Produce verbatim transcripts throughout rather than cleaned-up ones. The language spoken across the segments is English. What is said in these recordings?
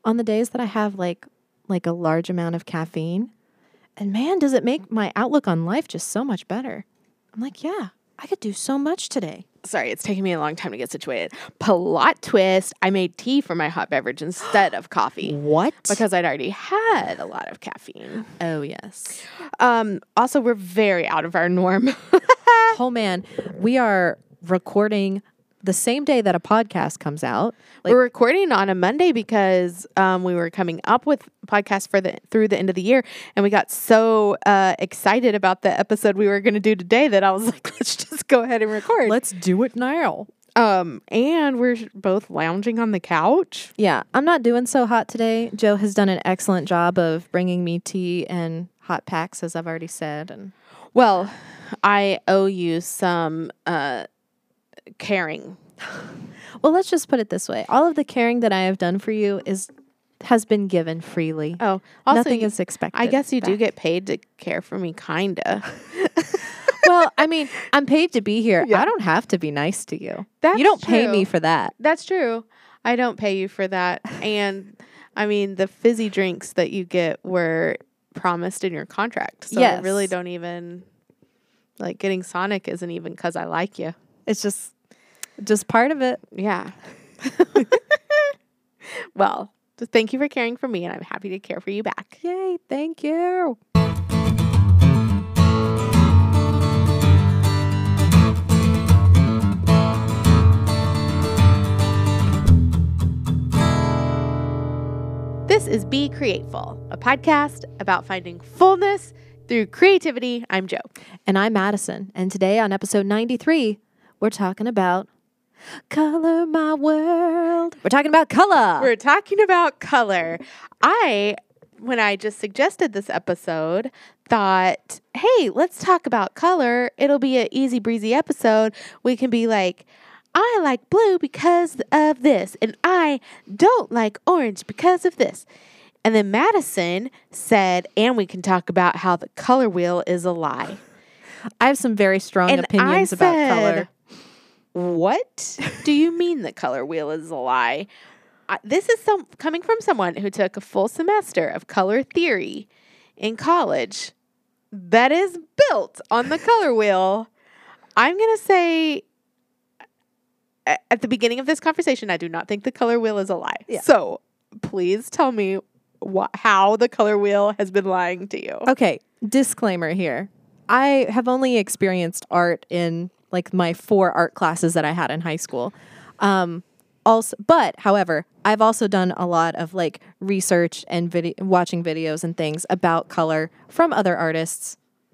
on the days that I have like like a large amount of caffeine. And man, does it make my outlook on life just so much better. I'm like, yeah, I could do so much today. Sorry, it's taking me a long time to get situated. Plot twist, I made tea for my hot beverage instead of coffee. What? Because I'd already had a lot of caffeine. Oh, yes. Um, also, we're very out of our norm. Oh, man. We are recording the same day that a podcast comes out. Like, we're recording on a Monday because um, we were coming up with podcasts for the through the end of the year, and we got so uh, excited about the episode we were going to do today that I was like, let's just go ahead and record. let's do it now. Um, and we're both lounging on the couch. Yeah, I'm not doing so hot today. Joe has done an excellent job of bringing me tea and hot packs, as I've already said. And Well, I owe you some uh, caring. well, let's just put it this way. All of the caring that I have done for you is has been given freely. Oh, also, Nothing you, is expected. I guess you do back. get paid to care for me, kinda. Well, I mean, I'm paid to be here. Yeah. I don't have to be nice to you. That's you don't pay true. me for that. That's true. I don't pay you for that. And I mean, the fizzy drinks that you get were promised in your contract. So Yes. I really don't even, like, getting Sonic isn't even because I like you. It's just just part of it. Yeah. Well, just thank you for caring for me, and I'm happy to care for you back. Yay, thank you. This is Be Createful, a podcast about finding fullness through creativity. I'm Joe. And I'm Madison. And today on episode ninety-three, we're talking about Color My World. We're talking about color. We're talking about color. I, when I just suggested this episode, thought, hey, let's talk about color. It'll be an easy breezy episode. We can be like, I like blue because of this, and I don't like orange because of this. And then Madison said, and we can talk about how the color wheel is a lie. I have some very strong And opinions I about said, color. What do you mean the color wheel is a lie? I, this is some coming from someone who took a full semester of color theory in college that is built on the color wheel. I'm going to say a- at the beginning of this conversation, I do not think the color wheel is a lie. Yeah. So please tell me wh- how the color wheel has been lying to you. Okay, disclaimer here. I have only experienced art in like my four art classes that I had in high school. Um, also, but however, I've also done a lot of like research and video, watching videos and things about color from other artists.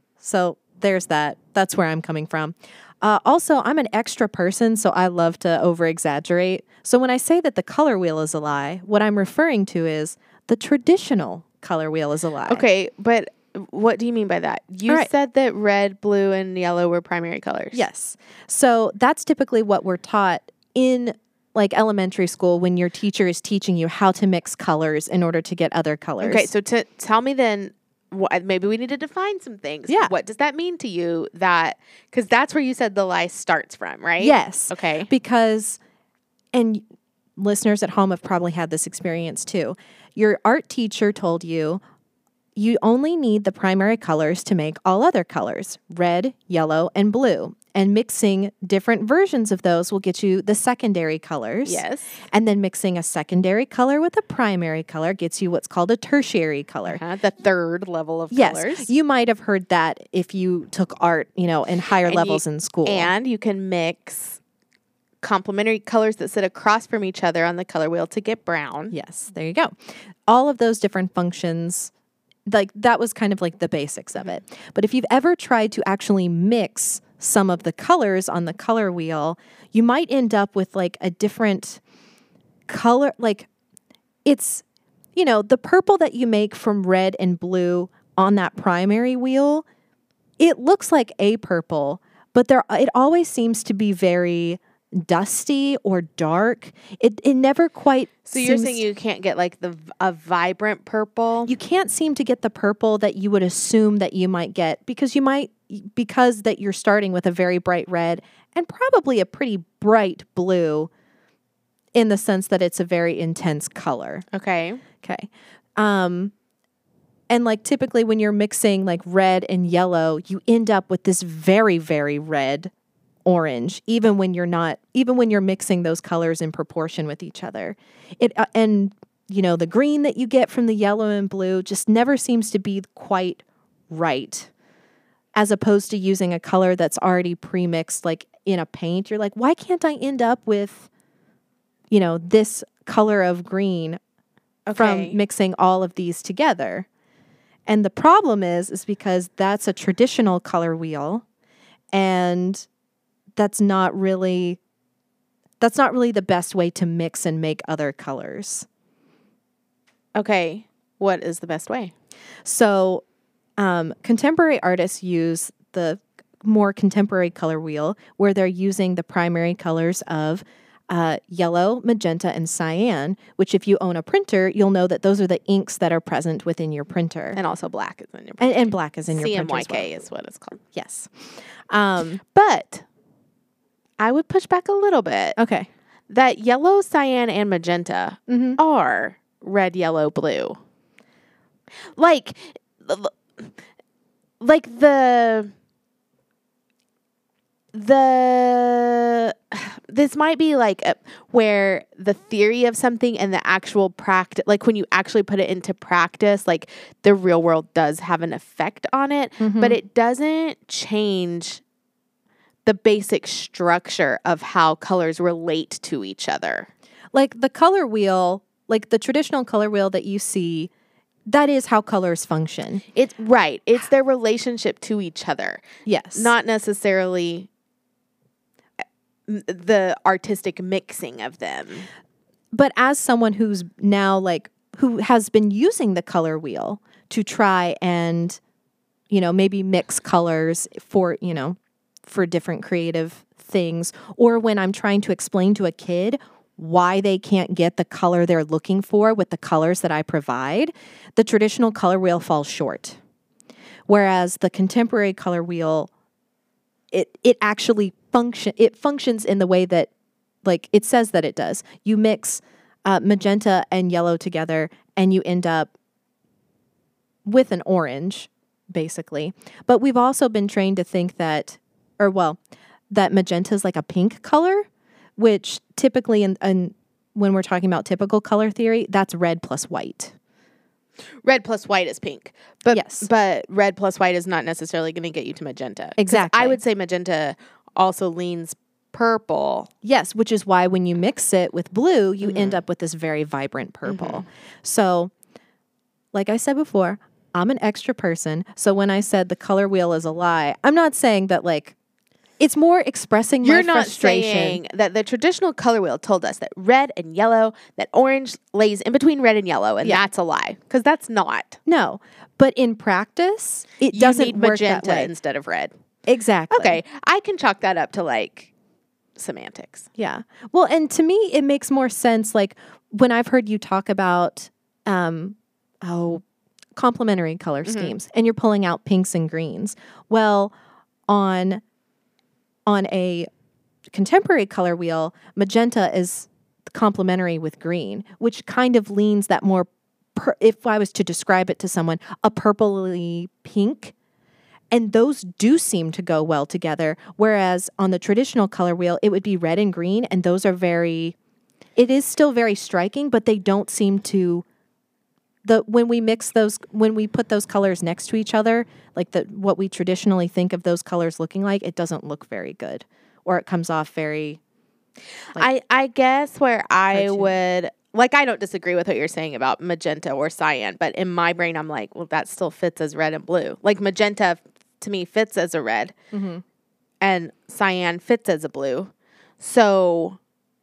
So there's that. That's where I'm coming from. Uh, also, I'm an extra person, so I love to over exaggerate. So when I say that the color wheel is a lie, what I'm referring to is the traditional color wheel is a lie. Okay, but what do you mean by that? You All right. said that red, blue, and yellow were primary colors. Yes. So that's typically what we're taught in like elementary school when your teacher is teaching you how to mix colors in order to get other colors. Okay, so to tell me then, what, maybe we need to define some things. Yeah. What does that mean to you? That because that's where you said the lie starts from, right? Yes. Okay. Because, and listeners at home have probably had this experience too. Your art teacher told you, you only need the primary colors to make all other colors, red, yellow, and blue. And mixing different versions of those will get you the secondary colors. Yes. And then mixing a secondary color with a primary color gets you what's called a tertiary color. Uh-huh, the third level of Yes, colors. you might have heard that if you took art, you know, in higher And levels you- in school. And you can mix complementary colors that sit across from each other on the color wheel to get brown. Yes, there you go. All of those different functions, like that was kind of like the basics of it. But if you've ever tried to actually mix some of the colors on the color wheel, you might end up with like a different color. Like it's, you know, the purple that you make from red and blue on that primary wheel, it looks like a purple, but there it always seems to be very dusty or dark. It it never quite So you're seems- saying you can't get like the a vibrant purple? you can't seem to get the purple that you would assume that you might get because you might because that you're starting with a very bright red and probably a pretty bright blue. in the sense that it's a very intense color. Okay. Okay. Um, and like typically when you're mixing like red and yellow, you end up with this very, very red orange, even when you're not, even when you're mixing those colors in proportion with each other. It, uh, and you know, the green that you get from the yellow and blue just never seems to be quite right. As opposed to using a color that's already pre-mixed, like in a paint, you're like, why can't I end up with, you know, this color of green Okay. from mixing all of these together? And the problem is, is because that's a traditional color wheel, and that's not really, that's not really the best way to mix and make other colors. Okay. What is the best way? So, um, contemporary artists use the more contemporary color wheel where they're using the primary colors of uh, yellow, magenta, and cyan, which if you own a printer, you'll know that those are the inks that are present within your printer. And also black is in your And, and black is in your C M Y printer as K well. is what it's called. Yes. Um, But I would push back a little bit. okay. That yellow, cyan, and magenta Mm-hmm. are red, yellow, blue. Like, like the the this might be like a, where the theory of something and the actual practice, like when you actually put it into practice, like the real world does have an effect on it, Mm-hmm. but it doesn't change the basic structure of how colors relate to each other. Like the color wheel, like the traditional color wheel that you see, that is how colors function. It's right. It's their relationship to each other, Yes. not necessarily m- the artistic mixing of them. But as someone who's now like, who has been using the color wheel to try and, you know, maybe mix colors for, you know, for different creative things, or when I'm trying to explain to a kid why they can't get the color they're looking for with the colors that I provide, the traditional color wheel falls short. Whereas the contemporary color wheel, it it actually function it functions in the way that, like, it says that it does. You mix uh, magenta and yellow together, and you end up with an orange, basically. But we've also been trained to think that, or well, that magenta is like a pink color, which typically, in, in when we're talking about typical color theory, that's red plus white. Red plus white is pink, but Yes. but red plus white is not necessarily going to get you to magenta. 'Cause Exactly. I would say magenta also leans purple. Yes, which is why when you mix it with blue, you end up with this very vibrant purple. So, like I said before, I'm an extra person. So when I said the color wheel is a lie, I'm not saying that, like, it's more expressing You're my not frustration. saying that the traditional color wheel told us that red and yellow, that orange lays in between red and yellow, and Yeah. that's a lie, because that's not. No, but in practice, it You doesn't need work that magenta way. instead of red. Exactly. Okay, I can chalk that up to like semantics. Yeah. Well, and to me, it makes more sense. Like when I've heard you talk about, um, oh, complementary color schemes, and you're pulling out pinks and greens. Well, on on a contemporary color wheel, magenta is complementary with green, which kind of leans that more. Per- if I was to describe it to someone, a purpley pink. And those do seem to go well together. Whereas on the traditional color wheel, it would be red and green. And those are very, it is still very striking, but they don't seem to, the when we mix those, when we put those colors next to each other, like the what we traditionally think of those colors looking like, it doesn't look very good. Or it comes off very, I, I guess where I cartoon. would, like, I don't disagree with what you're saying about magenta or cyan, but in my brain, I'm like, well, that still fits as red and blue. Like, magenta to me fits as a red, and cyan fits as a blue. So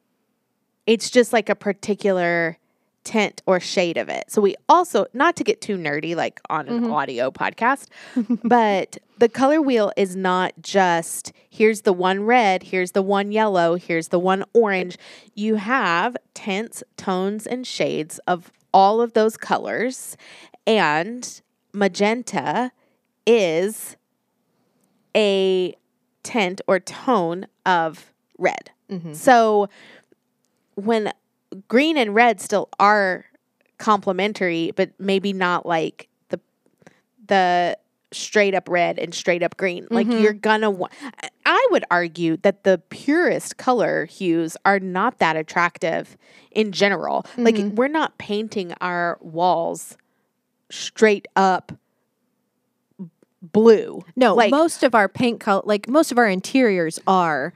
it's just like a particular tint or shade of it. So we also, not to get too nerdy, like on an audio podcast, but the color wheel is not just here's the one red, here's the one yellow, here's the one orange. You have tints, tones, and shades of all of those colors. And magenta is a tint or tone of red. So when green and red still are complementary, but maybe not like the the straight up red and straight up green. Like Mhm. you're gonna want. I would argue that the purest color hues are not that attractive in general. Like Mhm. we're not painting our walls straight up blue. No, like most of our paint color, like most of our interiors are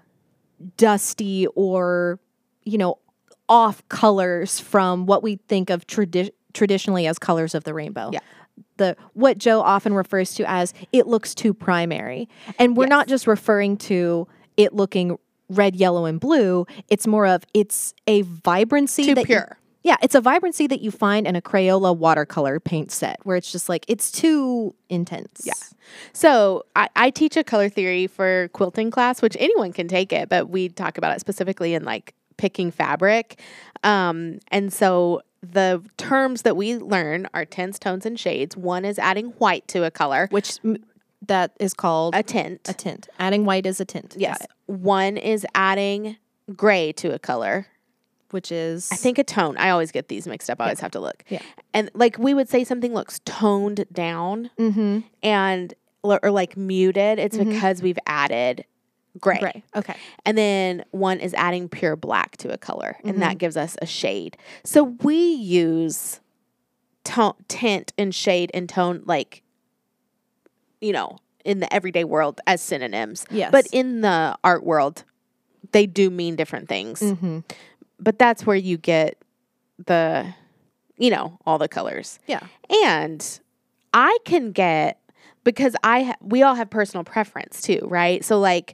dusty or, you know, off colors from what we think of tradi- traditionally as colors of the rainbow. Yeah. The what Joe often refers to as it looks too primary. And we're Yes. not just referring to it looking red, yellow, and blue. It's more of it's a vibrancy too that you- pure. yeah, it's a vibrancy that you find in a Crayola watercolor paint set where it's just like it's too intense. Yeah. So I, I teach a color theory for quilting class, which anyone can take it, but we talk about it specifically in like picking fabric. Um, and so the terms that we learn are tints, tones, and shades. One is adding white to a color, Which mm, that is called a tint. a tint. Adding white is a tint. Got Yes. it. One is adding gray to a color. Which is I think a tone. I always get these mixed up. I always have to look. Yeah. And like we would say something looks toned down mm-hmm. and or, or like muted. It's Mhm. because we've added gray. gray. Okay. And then one is adding pure black to a color, and Mhm. that gives us a shade. So we use tone, tint and shade and tone like, you know, in the everyday world as synonyms. Yes. But in the art world, they do mean different things. Mm-hmm. But that's where you get the, you know, all the colors. Yeah. And I can get, because I ha- we all have personal preference too, right? So like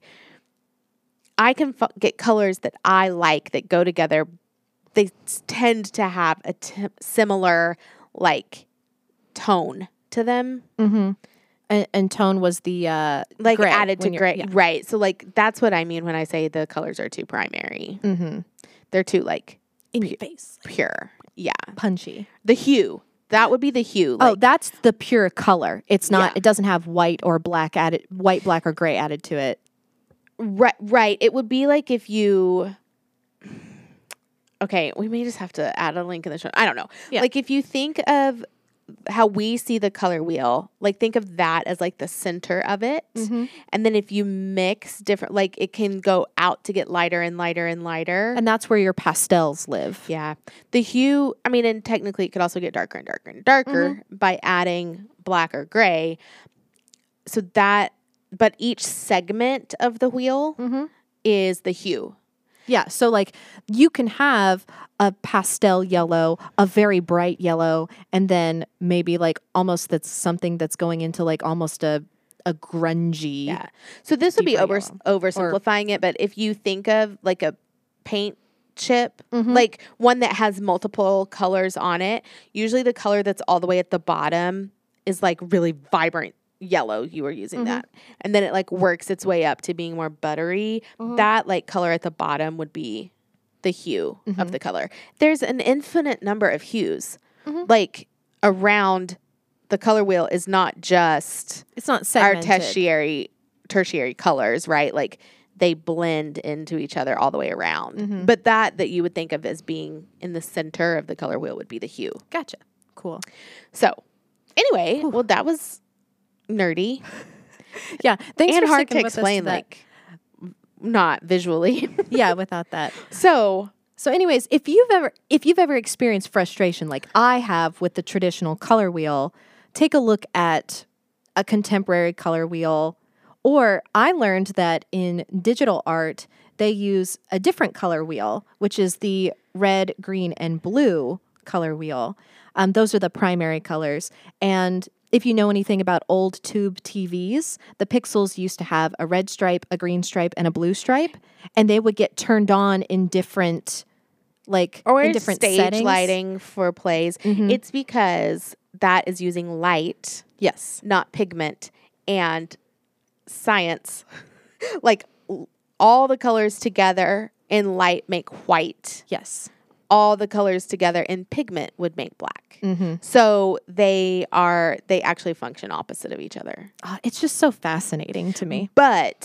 I can f- get colors that I like that go together. They s- tend to have a t- similar like tone to them, Mm-hmm. And, and tone was the uh, like gray, added to when you're- gray, yeah. right? So like that's what I mean when I say the colors are too primary. Mm-hmm. They're too like In your face, pure. Yeah, punchy. the hue. That would be the hue. oh, Like, that's the pure color. It's not. Yeah. It doesn't have white or black added. White, black, or gray added to it. right, right. It would be like if you. Okay, we may just have to add a link in the show. I don't know. Yeah. Like if you think of how we see the color wheel, like think of that as like the center of it. Mhm. And then if you mix different, like it can go out to get lighter and lighter and lighter. And that's where your pastels live. Yeah. The hue, I mean, and technically it could also get darker and darker and darker by adding black or gray. So that, but each segment of the wheel Mm-hmm. is the hue. Yeah. So like you can have a pastel yellow, a very bright yellow, and then maybe like almost that's something that's going into like almost a a grungy. Yeah. So this would be deeper over yellow. oversimplifying it, but if you think of like a paint chip, Mhm. like one that has multiple colors on it, usually the color that's all the way at the bottom is like really vibrant yellow. You were using Mhm. that. And then it like works its way up to being more buttery. Mhm. That like color at the bottom would be the hue Mhm. of the color. There's an infinite number of hues. Mhm. Like around the color wheel is not just It's not our segmented. tertiary tertiary colors, right? Like they blend into each other all the way around. Mhm. But that that you would think of as being in the center of the color wheel would be the hue. Gotcha. Cool. So anyway, well that was nerdy Yeah. Thanks and for hard sticking to with us explain, that. like not visually. Yeah, without that. So So anyways, if you've ever if you've ever experienced frustration like I have with the traditional color wheel, take a look at a contemporary color wheel. Or I learned that in digital art, they use a different color wheel, which is the red, green, and blue color wheel. Um, those are the primary colors. And if you know anything about old tube T Vs, the pixels used to have a red stripe, a green stripe, and a blue stripe, and they would get turned on in different, like or in different stage settings. lighting for plays. Mhm. It's because that is using light, Yes. not pigment, and science. Like l- all the colors together in light make white. Yes. All the colors together in pigment would make black. Mm-hmm. So they are they actually function opposite of each other. it's just so fascinating to me. But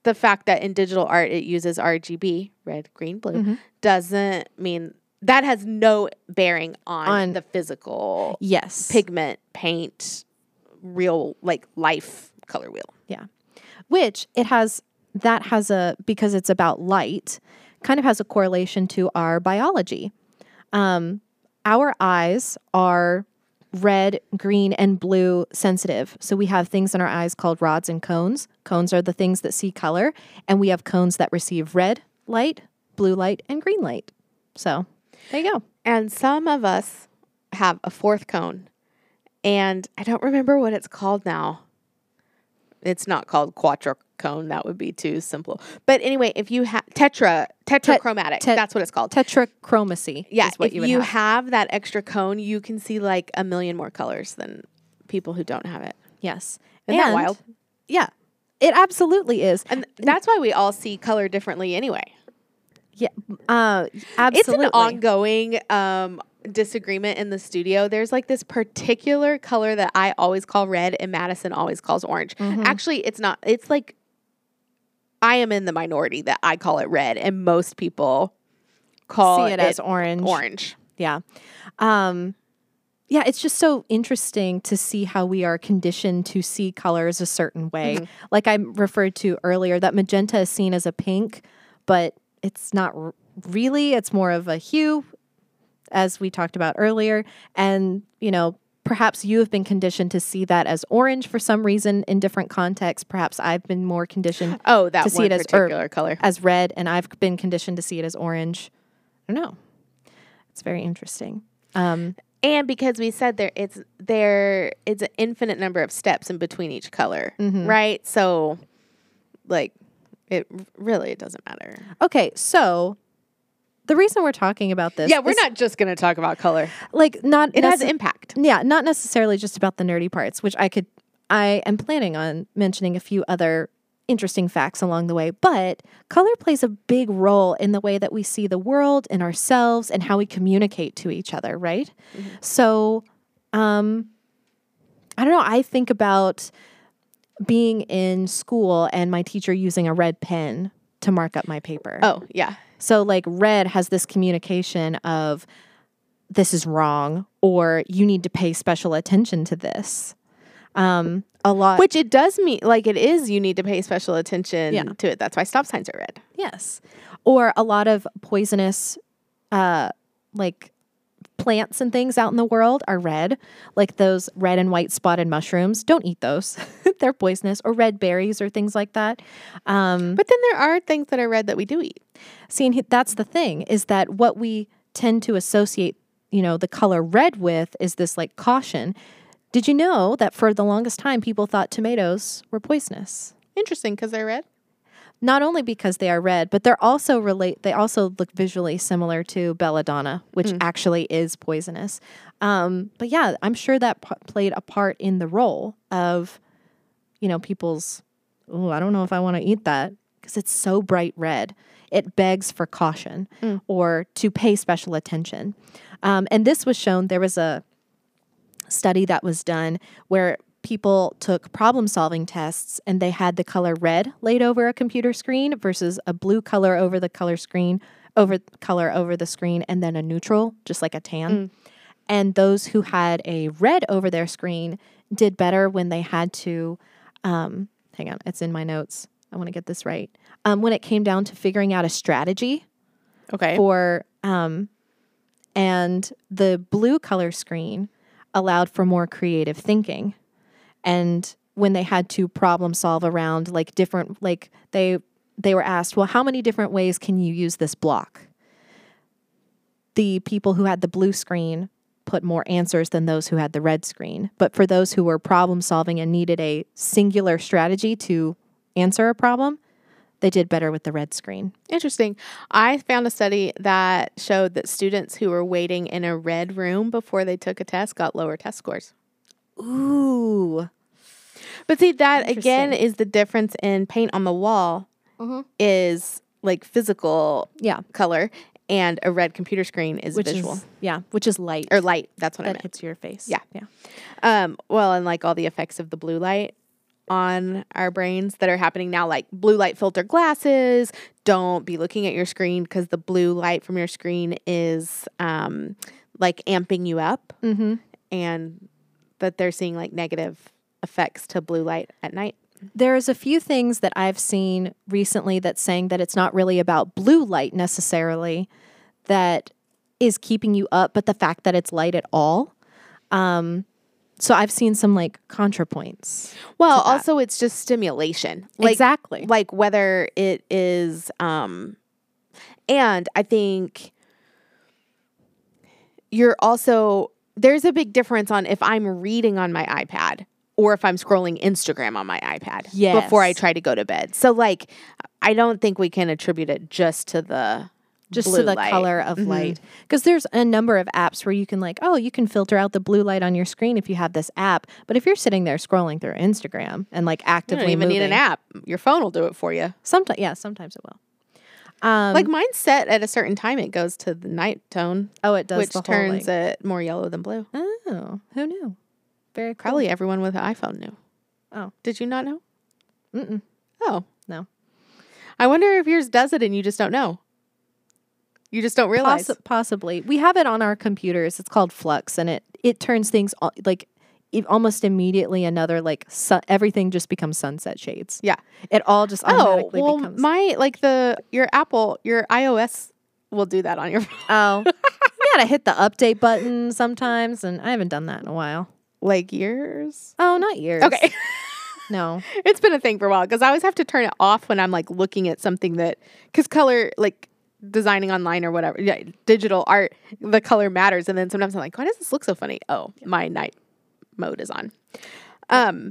the fact that in digital art it uses R G B, red, green, blue, Mm-hmm. doesn't mean that has no bearing on, On- the physical Yes. pigment, paint, real like life color wheel. Yeah. Which it has, that has a, because it's about light, kind of has a correlation to our biology. Um, our eyes are red, green, and blue sensitive. So we have things in our eyes called rods and cones. Cones are the things that see color, and we have cones that receive red light, blue light, and green light. So there you go. And some of us have a fourth cone, and I don't remember what it's called now. It's not called quadrocone. That would be too simple. But anyway, if you have tetra, tetrachromatic, te- that's what it's called. Tetrachromacy Yeah, is what if you you, would have. have that extra cone, you can see like a million more colors than people who don't have it. Yes. Isn't that wild? Yeah. It absolutely is. And that's why we all see color differently anyway. Yeah. Uh, absolutely. It's an ongoing um, disagreement in the studio. There's like this particular color that I always call red and Madison always calls orange. Mm-hmm. Actually, it's not. It's like I am in the minority that I call it red, and most people call See it, as orange. Orange. Yeah. Um, yeah, it's just so interesting to see how we are conditioned to see colors a certain way. Mm-hmm. Like I referred to earlier, that magenta is seen as a pink, but it's not r- really. It's more of a hue, as we talked about earlier. And, you know, perhaps you have been conditioned to see that as orange for some reason in different contexts. Perhaps I've been more conditioned Oh, that to see one it as or- particular color. as red, and I've been conditioned to see it as orange. I don't know. It's very interesting. Um, And because we said there, it's there, it's an infinite number of steps in between each color, Mm-hmm. right? So, like, it really it doesn't matter. okay, so the reason we're talking about this, Yeah, we're is, not just going to talk about color. like not It has necess- impact. yeah, not necessarily just about the nerdy parts, which I could, I am planning on mentioning a few other interesting facts along the way, but color plays a big role in the way that we see the world and ourselves and how we communicate to each other, right? Mm-hmm. So, um, I don't know, I think about being in school and my teacher using a red pen to mark up my paper. Oh, yeah. So like red has this communication of this is wrong or you need to pay special attention to this. Um, a lot. Which it does mean, like, it is, you need to pay special attention Yeah. to it. That's why stop signs are red. Yes. Or a lot of poisonous, uh, like plants and things out in the world are red, like those red and white spotted mushrooms. Don't eat those. They're poisonous. Or red berries or things like that. Um, But then there are things that are red that we do eat. See, and he- that's the thing, is that what we tend to associate, you know, the color red with is this like caution. Did you know that for the longest time, people thought tomatoes were poisonous? Interesting, because they're red. Not only because they are red, but they're also relate. They also look visually similar to belladonna, which actually is poisonous. Um, but yeah, I'm sure that p- played a part in the role of, you know, people's. Oh, I don't know if I want to eat that because it's so bright red. It begs for caution or to pay special attention. Um, and this was shown. There was a study that was done where people took problem-solving tests and they had the color red laid over a computer screen versus a blue color over the color screen, over color over the screen, and then a neutral, just like a tan. And those who had a red over their screen did better when they had to, um, hang on, it's in my notes. I want to get this right. Um, when it came down to figuring out a strategy Okay. for, um, and the blue color screen allowed for more creative thinking. And when they had to problem solve around like different, like they, they were asked, well, how many different ways can you use this block? The people who had the blue screen put more answers than those who had the red screen. But for those who were problem solving and needed a singular strategy to answer a problem, they did better with the red screen. Interesting. I found a study that showed that students who were waiting in a red room before they took a test got lower test scores. Ooh. But see, that again Interesting. is the difference in paint on the wall is like physical Yeah. color, and a red computer screen is Which visual is, yeah, which is light. or light. That's what I that meant. hits your face. Yeah. Yeah. Um, well, and like all the effects of the blue light on our brains that are happening now, like blue light filter glasses. Don't be looking at your screen because the blue light from your screen is um, like amping you up, Mm-hmm. and that they're seeing like negative effects to blue light at night. There's a few things that I've seen recently that's saying that it's not really about blue light necessarily that is keeping you up, but the fact that it's light at all. Um, so I've seen some like contrapoints. Well, to that. also it's just stimulation. Like, exactly. Like whether it is, um, and I think you're also, there's a big difference on if I'm reading on my iPad or if I'm scrolling Instagram on my iPad Yes. before I try to go to bed. So like, I don't think we can attribute it just to the just blue to the light. color of Mhm. light. Because there's a number of apps where you can like, oh, you can filter out the blue light on your screen if you have this app. But if you're sitting there scrolling through Instagram and like You actively don't even moving, need an app. Your phone will do it for you. Sometimes, yeah, sometimes it will. Um, Like mine's set at a certain time. It goes to the night tone, oh, it does which the whole, turns like- it more yellow than blue. Oh, who knew? Very cool. Probably everyone with an iPhone knew. Oh. Did you not know? Mm-mm. Oh. No. I wonder if yours does it and you just don't know. You just don't realize. Possi- possibly. We have it on our computers. It's called Flux, and it it turns things al- like it almost immediately another like su- everything just becomes sunset shades. Yeah. It all just Oh, automatically well, becomes. my, like the, your Apple, your iOS will do that on your phone. oh, you gotta hit the update button sometimes, and I haven't done that in a while. Like yours? Oh, not years. Okay. No. It's been a thing for a while because I always have to turn it off when I'm like looking at something that, because color, like designing online or whatever, yeah, digital art, the color matters. And then sometimes I'm like, why does this look so funny? Oh, my night mode is on. Um.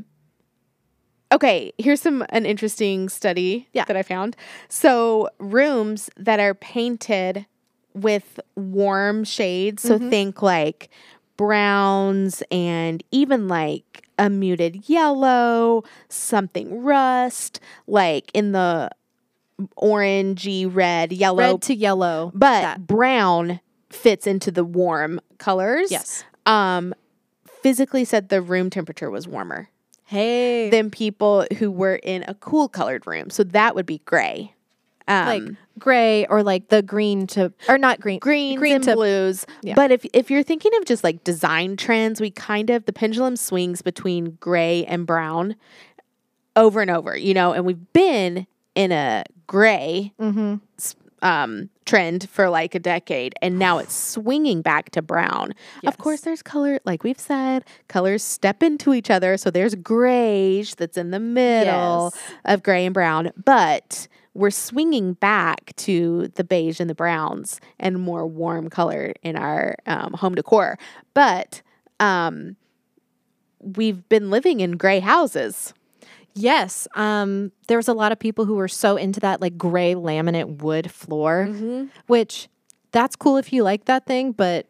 Okay, here's some an interesting study Yeah. that I found. So rooms that are painted with warm shades, so Mhm. think like browns and even like a muted yellow, something rust, like in the orangey red, yellow, Red to yellow. but that. brown fits into the warm colors. Yes. Um, physically said the room temperature was warmer Hey. than people who were in a cool colored room. So that would be gray. Um, like gray or like the green to or not green greens green and to blues. Yeah. But if if you're thinking of just like design trends, we kind of the pendulum swings between gray and brown over and over, you know, and we've been in a gray Mhm. um trend for like a decade, and now it's swinging back to brown. Yes. Of course there's color, like we've said, colors step into each other, so there's grayish that's in the middle Yes. of gray and brown, but we're swinging back to the beige and the browns and more warm color in our um, home decor. But um, we've been living in gray houses. Yes. Um, there was a lot of people who were so into that like gray laminate wood floor, which that's cool if you like that thing, but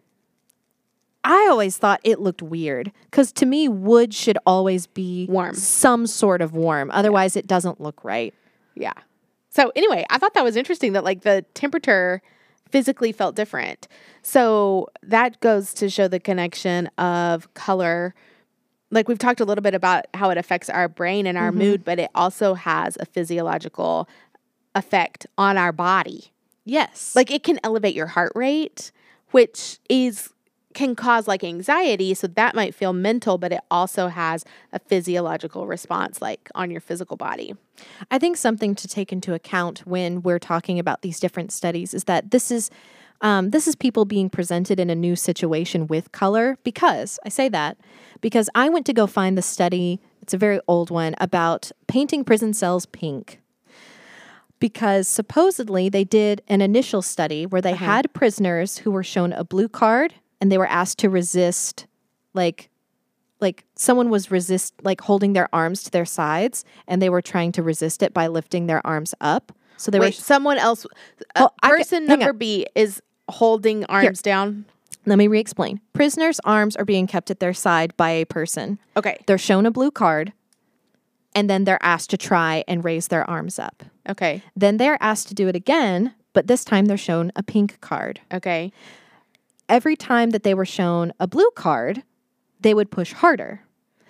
I always thought it looked weird because to me, wood should always be Warm. some sort of warm. Otherwise, it doesn't look right. Yeah. So anyway, I thought that was interesting that like the temperature physically felt different. So that goes to show the connection of color. Like we've talked a little bit about how it affects our brain and our mood, but it also has a physiological effect on our body. Yes. Like it can elevate your heart rate, which is can cause like anxiety, so that might feel mental, but it also has a physiological response like on your physical body. I think something to take into account when we're talking about these different studies is that this is um, this is people being presented in a new situation with color. Because I say that because I went to go find the study. It's a very old one about painting prison cells pink. Because supposedly they did an initial study where they Uh-huh. had prisoners who were shown a blue card and they were asked to resist, like, like someone was resist, like holding their arms to their sides, and they were trying to resist it by lifting their arms up. So they Wait, were. someone else, uh, Oh, I ca- person hang number on. B is holding arms down. Let me re-explain. Prisoners' arms are being kept at their side by a person. Okay. They're shown a blue card, and then they're asked to try and raise their arms up. Okay. Then they're asked to do it again, but this time they're shown a pink card. Okay. Every time that they were shown a blue card, they would push harder.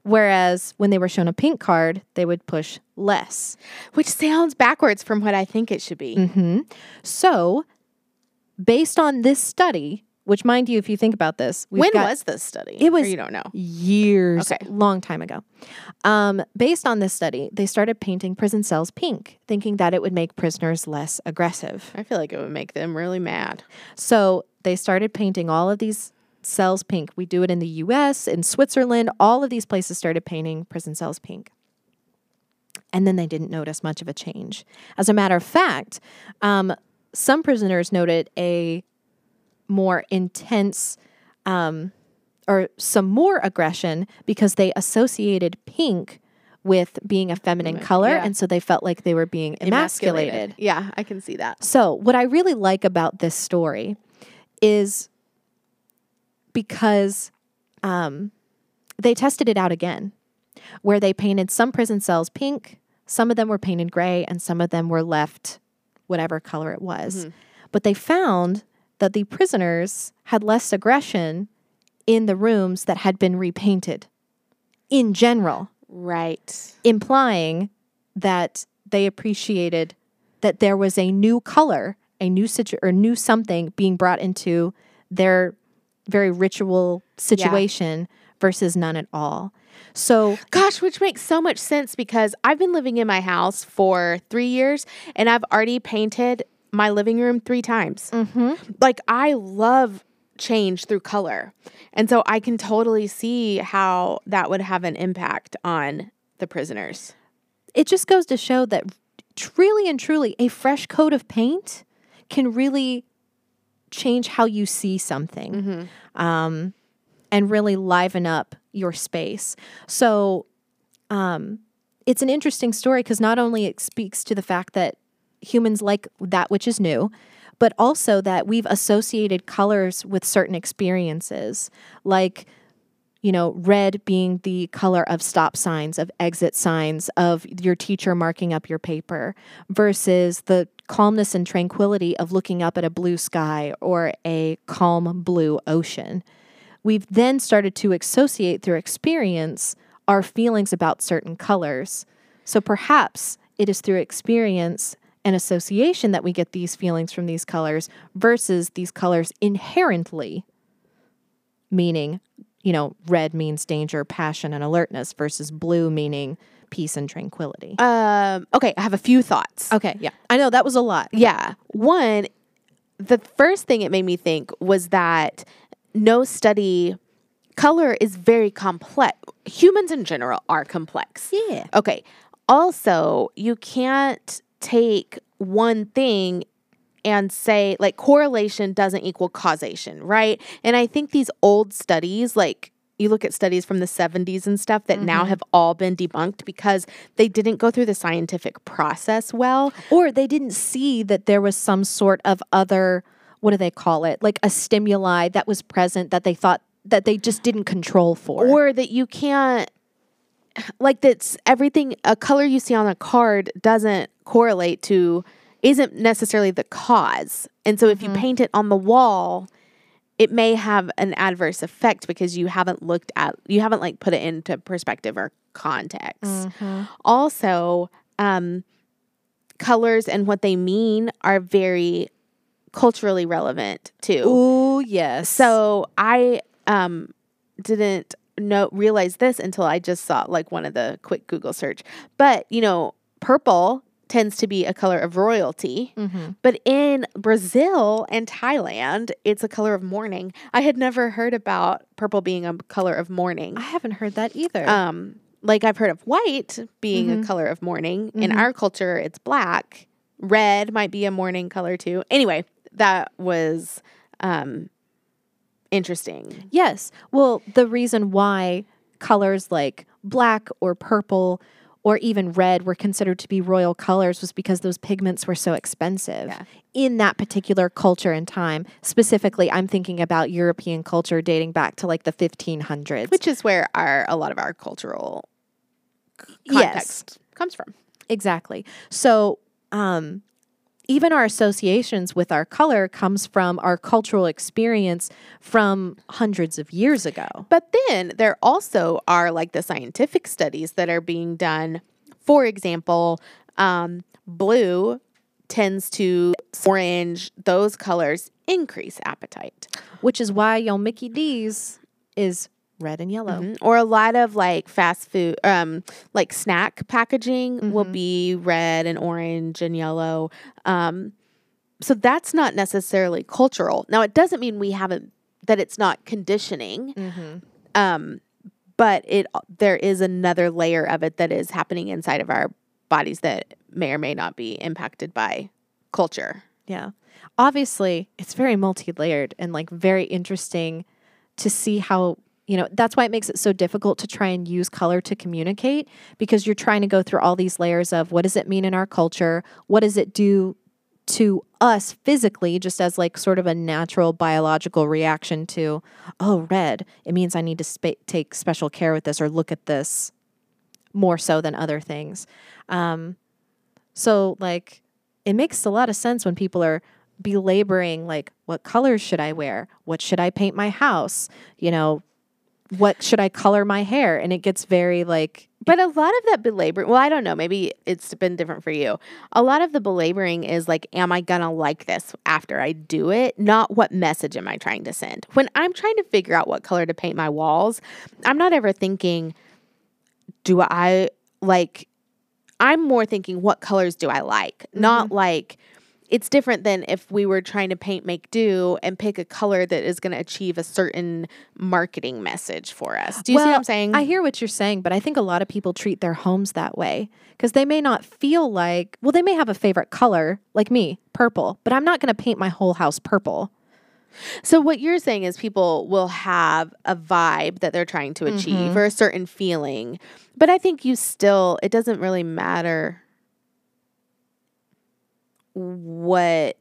Whereas when they were shown a pink card, they would push less. Which sounds backwards from what I think it should be. Mm-hmm. So, based on this study, which, mind you, if you think about this, we've when got, was this study? It was or you don't know. years, Okay. long time ago. Um, based on this study, they started painting prison cells pink, thinking that it would make prisoners less aggressive. I feel like it would make them really mad. So they started painting all of these cells pink. We do it in the U S, in Switzerland. All of these places started painting prison cells pink. And then they didn't notice much of a change. As a matter of fact, um, some prisoners noted a more intense um, or some more aggression because they associated pink with being a feminine Feminine, color. yeah. And so they felt like they were being emasculated. Yeah, I can see that. So what I really like about this story is because um, they tested it out again, where they painted some prison cells pink, some of them were painted gray, and some of them were left whatever color it was. Mm-hmm. But they found that the prisoners had less aggression in the rooms that had been repainted in general, Right. implying that they appreciated that there was a new color, a new situ- or new something being brought into their very ritual situation versus none at all. So, Gosh, which makes so much sense because I've been living in my house for three years and I've already painted my living room three times. mhm. Like, I love change through color. And so I can totally see how that would have an impact on the prisoners. It just goes to show that really and truly a fresh coat of paint can really change how you see something um, and really liven up your space. So um, it's an interesting story because not only it speaks to the fact that humans like that which is new, but also that we've associated colors with certain experiences, like, you know, red being the color of stop signs, of exit signs, of your teacher marking up your paper, versus the calmness and tranquility of looking up at a blue sky or a calm blue ocean. We've then started to associate through experience our feelings about certain colors. So perhaps it is through experience and association that we get these feelings from these colors versus these colors inherently, meaning, you know, red means danger, passion, and alertness versus blue meaning peace and tranquility. Um, okay, I have a few thoughts. Okay, yeah. I know that was a lot. Yeah. One, the first thing it made me think was that no study, color is very complex. Humans in general are complex. Yeah. Okay. Also, you can't take one thing and say like correlation doesn't equal causation, right? And I think these old studies, like you look at studies from the seventies and stuff that now have all been debunked because they didn't go through the scientific process well. Or they didn't see that there was some sort of other, what do they call it? Like a stimuli that was present that they thought that they just didn't control for. Or that you can't, like that's everything, a color you see on a card doesn't correlate to, isn't necessarily the cause. And so if you paint it on the wall, it may have an adverse effect because you haven't looked at, you haven't like put it into perspective or context. Also, um, colors and what they mean are very culturally relevant too. Ooh, yes. So I um, didn't know realize this until I just saw like one of the quick Google search. But, you know, purple tends to be a color of royalty. Mm-hmm. But in Brazil and Thailand, it's a color of mourning. I had never heard about purple being a color of mourning. I haven't heard that either. Um, like I've heard of white being Mhm. a color of mourning. In Mhm. our culture, it's black. Red might be a mourning color too. Anyway, that was um, interesting. Yes. Well, the reason why colors like black or purple or even red were considered to be royal colors was because those pigments were so expensive Yeah. in that particular culture and time. Specifically, I'm thinking about European culture dating back to like the fifteen hundreds. Which is where our a lot of our cultural c- Yes. context comes from. Exactly. So, um, even our associations with our color comes from our cultural experience from hundreds of years ago. But then there also are like the scientific studies that are being done. For example, um, blue tends to orange, those colors increase appetite. Which is why your Mickey D's is red and yellow. Mm-hmm. Or a lot of like fast food, um, like snack packaging Mm-hmm. will be red and orange and yellow. Um, so that's not necessarily cultural. Now, it doesn't mean we haven't, that it's not conditioning. Mm-hmm. Um, but it there is another layer of it that is happening inside of our bodies that may or may not be impacted by culture. Yeah. Obviously, it's very multi-layered and like very interesting to see how, you know, that's why it makes it so difficult to try and use color to communicate, because you're trying to go through all these layers of what does it mean in our culture? What does it do to us physically, just as like sort of a natural biological reaction to, oh, red, it means I need to spa- take special care with this or look at this more so than other things. Um, so like, it makes a lot of sense when people are belaboring, like, what colors should I wear? What should I paint my house? You know, what should I color my hair? And it gets very like, But a lot of that belaboring, well, I don't know, maybe it's been different for you. A lot of the belaboring is like, am I going to like this after I do it? Not what message am I trying to send? When I'm trying to figure out what color to paint my walls, I'm not ever thinking, do I like, I'm more thinking, what colors do I like? Mm-hmm. Not like, it's different than if we were trying to paint, make, do, and pick a color that is going to achieve a certain marketing message for us. Do you well, see what I'm saying? I hear what you're saying, but I think a lot of people treat their homes that way because they may not feel like, well, they may have a favorite color, like me, purple, but I'm not going to paint my whole house purple. So what you're saying is people will have a vibe that they're trying to achieve mm-hmm. or a certain feeling. But I think you still, it doesn't really matter what,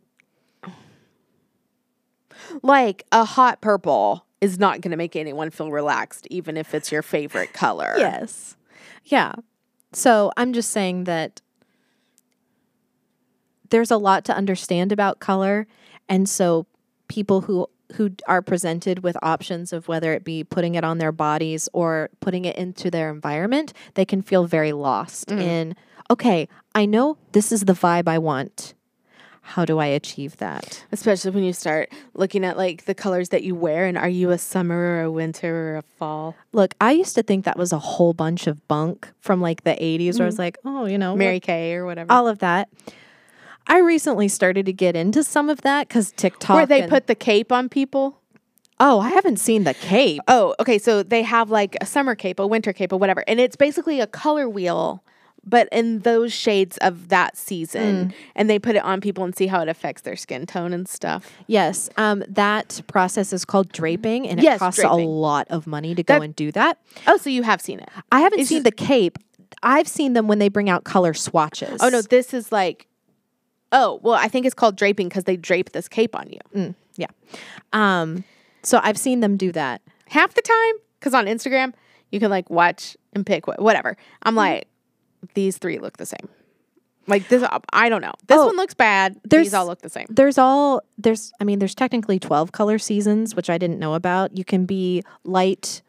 like a hot purple is not going to make anyone feel relaxed, even if it's your favorite color. Yes. Yeah. So I'm just saying that there's a lot to understand about color. And so people who who are presented with options of whether it be putting it on their bodies or putting it into their environment, they can feel very lost mm. in, okay, I know this is the vibe I want. How do I achieve that? Especially when you start looking at like the colors that you wear and are you a summer or a winter or a fall? Look, I used to think that was a whole bunch of bunk from like the eighties mm. where I was like, oh, you know. Mary what? Kay or whatever. All of that. I recently started to get into some of that because TikTok. Where they and, put the cape on people? Oh, I haven't seen the cape. Oh, okay. So they have like a summer cape, a winter cape, or whatever. And it's basically a color wheel, but in those shades of that season. Mm. And they put it on people and see how it affects their skin tone and stuff. Yes. Um, that process is called draping, and it yes, costs draping. a lot of money to go that, and do that. Oh, so you have seen it. I haven't it's seen just, the cape. I've seen them when they bring out color swatches. Oh, no. This is like... Oh, well, I think it's called draping because they drape this cape on you. Mm, yeah. Um, so I've seen them do that. Half the time, because on Instagram, you can like watch and pick wh- whatever. I'm like, these three look the same. Like this, I don't know. This oh, one looks bad. These all look the same. There's all, there's, I mean, there's technically twelve color seasons, which I didn't know about. You can be light,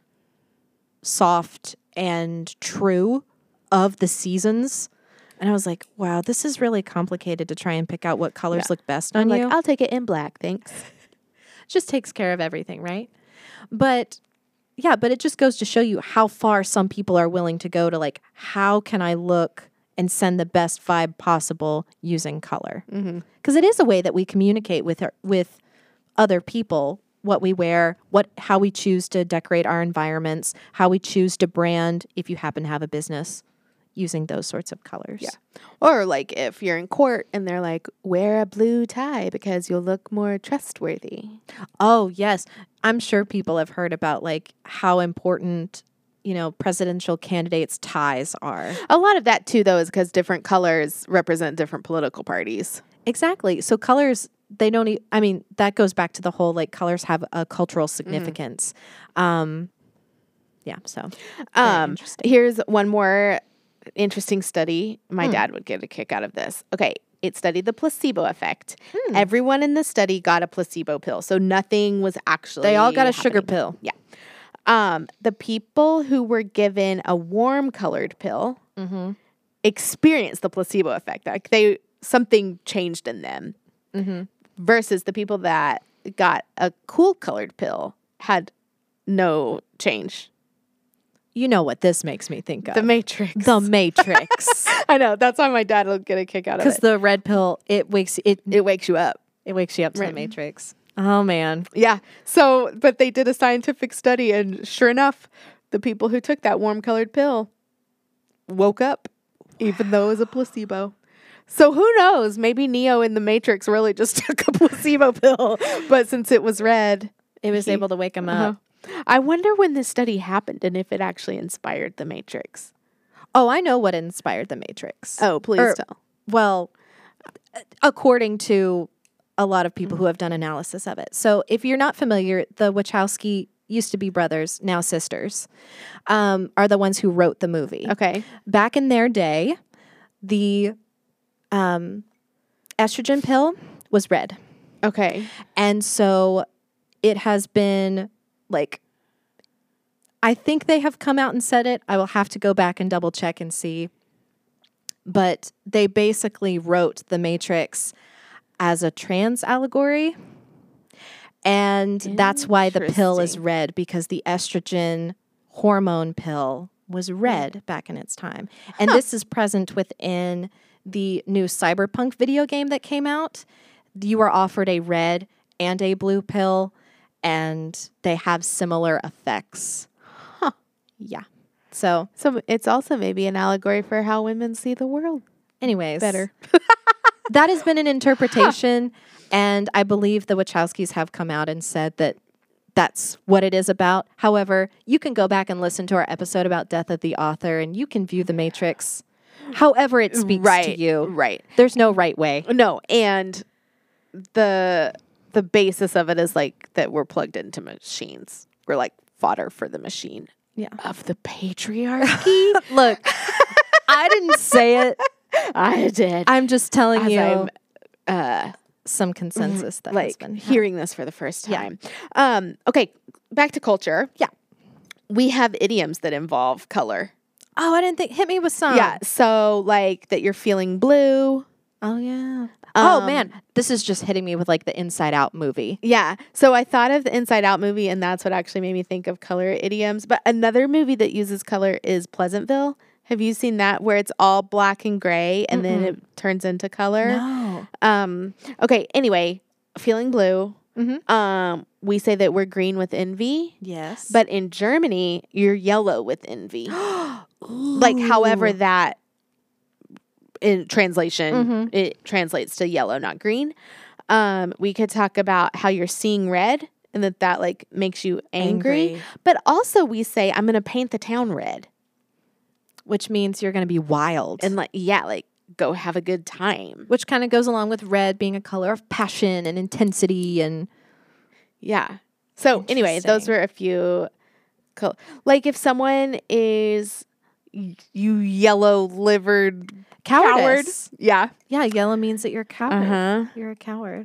soft, and true of the seasons. And I was like, wow, this is really complicated to try and pick out what colors yeah. look best on I'm you. Like, I'll take it in black, thanks. Just takes care of everything, right? But yeah, but it just goes to show you how far some people are willing to go to like, how can I look and send the best vibe possible using color? Because mm-hmm. it is a way that we communicate with our, with other people, what we wear, what how we choose to decorate our environments, how we choose to brand if you happen to have a business. Using those sorts of colors. Yeah. Or like if you're in court and they're like, wear a blue tie because you'll look more trustworthy. Oh, yes. I'm sure people have heard about like how important, you know, presidential candidates' ties are. A lot of that too, though, is because different colors represent different political parties. Exactly. So colors, they don't, e- I mean, that goes back to the whole like colors have a cultural significance. Mm-hmm. Um, yeah. So um, here's one more interesting study. My mm. dad would get a kick out of this. Okay. it studied the placebo effect. Hmm. Everyone in the study got a placebo pill, so nothing was actually They all got a sugar happening. pill. Yeah. Um, the people who were given a warm colored pill Mm-hmm. experienced the placebo effect. Like they something changed in them. Mm-hmm. Versus the people that got a cool colored pill had no change. You know what this makes me think of? The Matrix. The Matrix. I know. That's why my dad will get a kick out of Because it. the red pill, it wakes it It wakes you up. it wakes you up to Right. the Matrix. Oh man. Yeah. So, but they did a scientific study, and sure enough, the people who took that warm colored pill woke up, even though it was a placebo. So who knows? Maybe Neo in the Matrix really just took a placebo pill, but since it was red, It was he- able to wake him uh-huh. up. I wonder when this study happened and if it actually inspired the Matrix. Oh, I know what inspired the Matrix. Oh, please Or- tell. Well, according to a lot of people who have done analysis of it. So if you're not familiar, the Wachowski used to be brothers, now sisters, um, are the ones who wrote the movie. Okay. Back in their day, the um, estrogen pill was red. Okay. And so it has been like, I think they have come out and said it. I will have to go back and double check and see. But they basically wrote The Matrix as a trans allegory. And that's why the pill is Interesting. red, because the estrogen hormone pill was red back in its time. And this is present within the new Cyberpunk video game that came out. You are offered a red and a blue pill, and they have similar effects. Huh. Yeah. So, So it's also maybe an allegory for how women see the world anyways, better. that has been an interpretation, and I believe the Wachowskis have come out and said that that's what it is about. However, you can go back and listen to our episode about Death of the Author, and you can view The Matrix however it speaks right. to you. Right. There's no right way. No, and the the basis of it is like that we're plugged into machines. We're like fodder for the machine. Yeah. Of the patriarchy. Look, I didn't say it. I did. I'm just telling As you I'm uh some consensus that has like been had. hearing this for the first Yeah. time. Um, okay, back to culture. Yeah. We have idioms that involve color. Oh, I didn't think. Hit me with some. Yeah. So like that you're feeling blue. Oh, yeah. oh, Um, man. This is just hitting me with like the Inside Out movie. Yeah. So I thought of the Inside Out movie, and that's what actually made me think of color idioms. But another movie that uses color is Pleasantville. Have you seen that, where it's all black and gray and then it turns into color? No. Um, okay. Anyway, feeling blue. Mhm. Um, we say that we're green with envy, Yes. but in Germany, you're yellow with envy. Like, however that in translation, Mhm. it translates to yellow, not green. Um, we could talk about how you're seeing red and that that like makes you angry. Angry. But also we say, I'm going to paint the town red. Which means you're going to be wild. And like, yeah, like go have a good time. which kind of goes along with red being a color of passion and intensity and Yeah. So anyway, those Interesting. were a few, col- like if someone is y- you yellow livered coward. cowardice. Yeah. Yeah, yellow means that you're a coward. Uh-huh. You're a coward.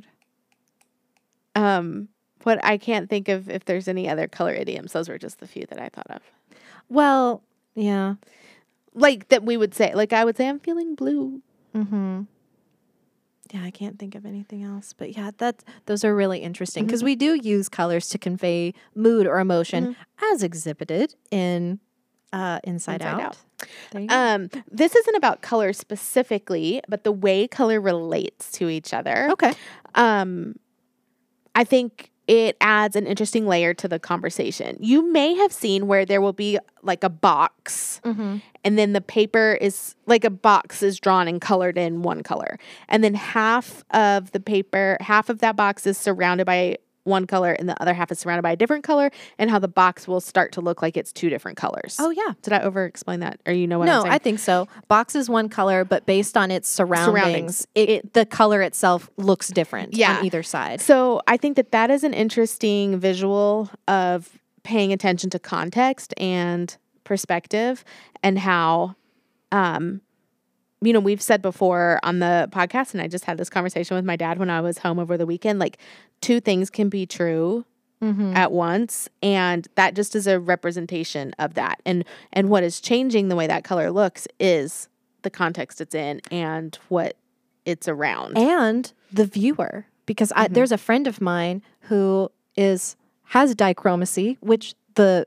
Um, what I can't think of if there's any other color idioms. Those were just the few that I thought of. Well, yeah. Like that we would say, like I would say, I'm feeling blue. Mm-hmm. Yeah, I can't think of anything else. But yeah, that those are really interesting because we do use colors to convey mood or emotion as exhibited in uh, Inside, Inside Out. Out. There you go. Um, this isn't about color specifically, but the way color relates to each other. okay. Um, I think it adds an interesting layer to the conversation. You may have seen where there will be like a box Mm-hmm. and then the paper is like a box is drawn and colored in one color. And then half of the paper, half of that box is surrounded by one color and the other half is surrounded by a different color, and how the box will start to look like it's two different colors. Oh, yeah. Did I over explain that? Or you know what I'm No, saying? I think so. Box is one color, but based on its surroundings, Surroundings. it, the color itself looks different Yeah. on either side. So I think that that is an interesting visual of paying attention to context and perspective and how um, you know, we've said before on the podcast, and I just had this conversation with my dad when I was home over the weekend, like two things can be true mm-hmm. at once. And that just is a representation of that. And, and what is changing the way that color looks is the context it's in and what it's around. And the viewer, because I, mm-hmm. there's a friend of mine who is, has dichromacy, which the,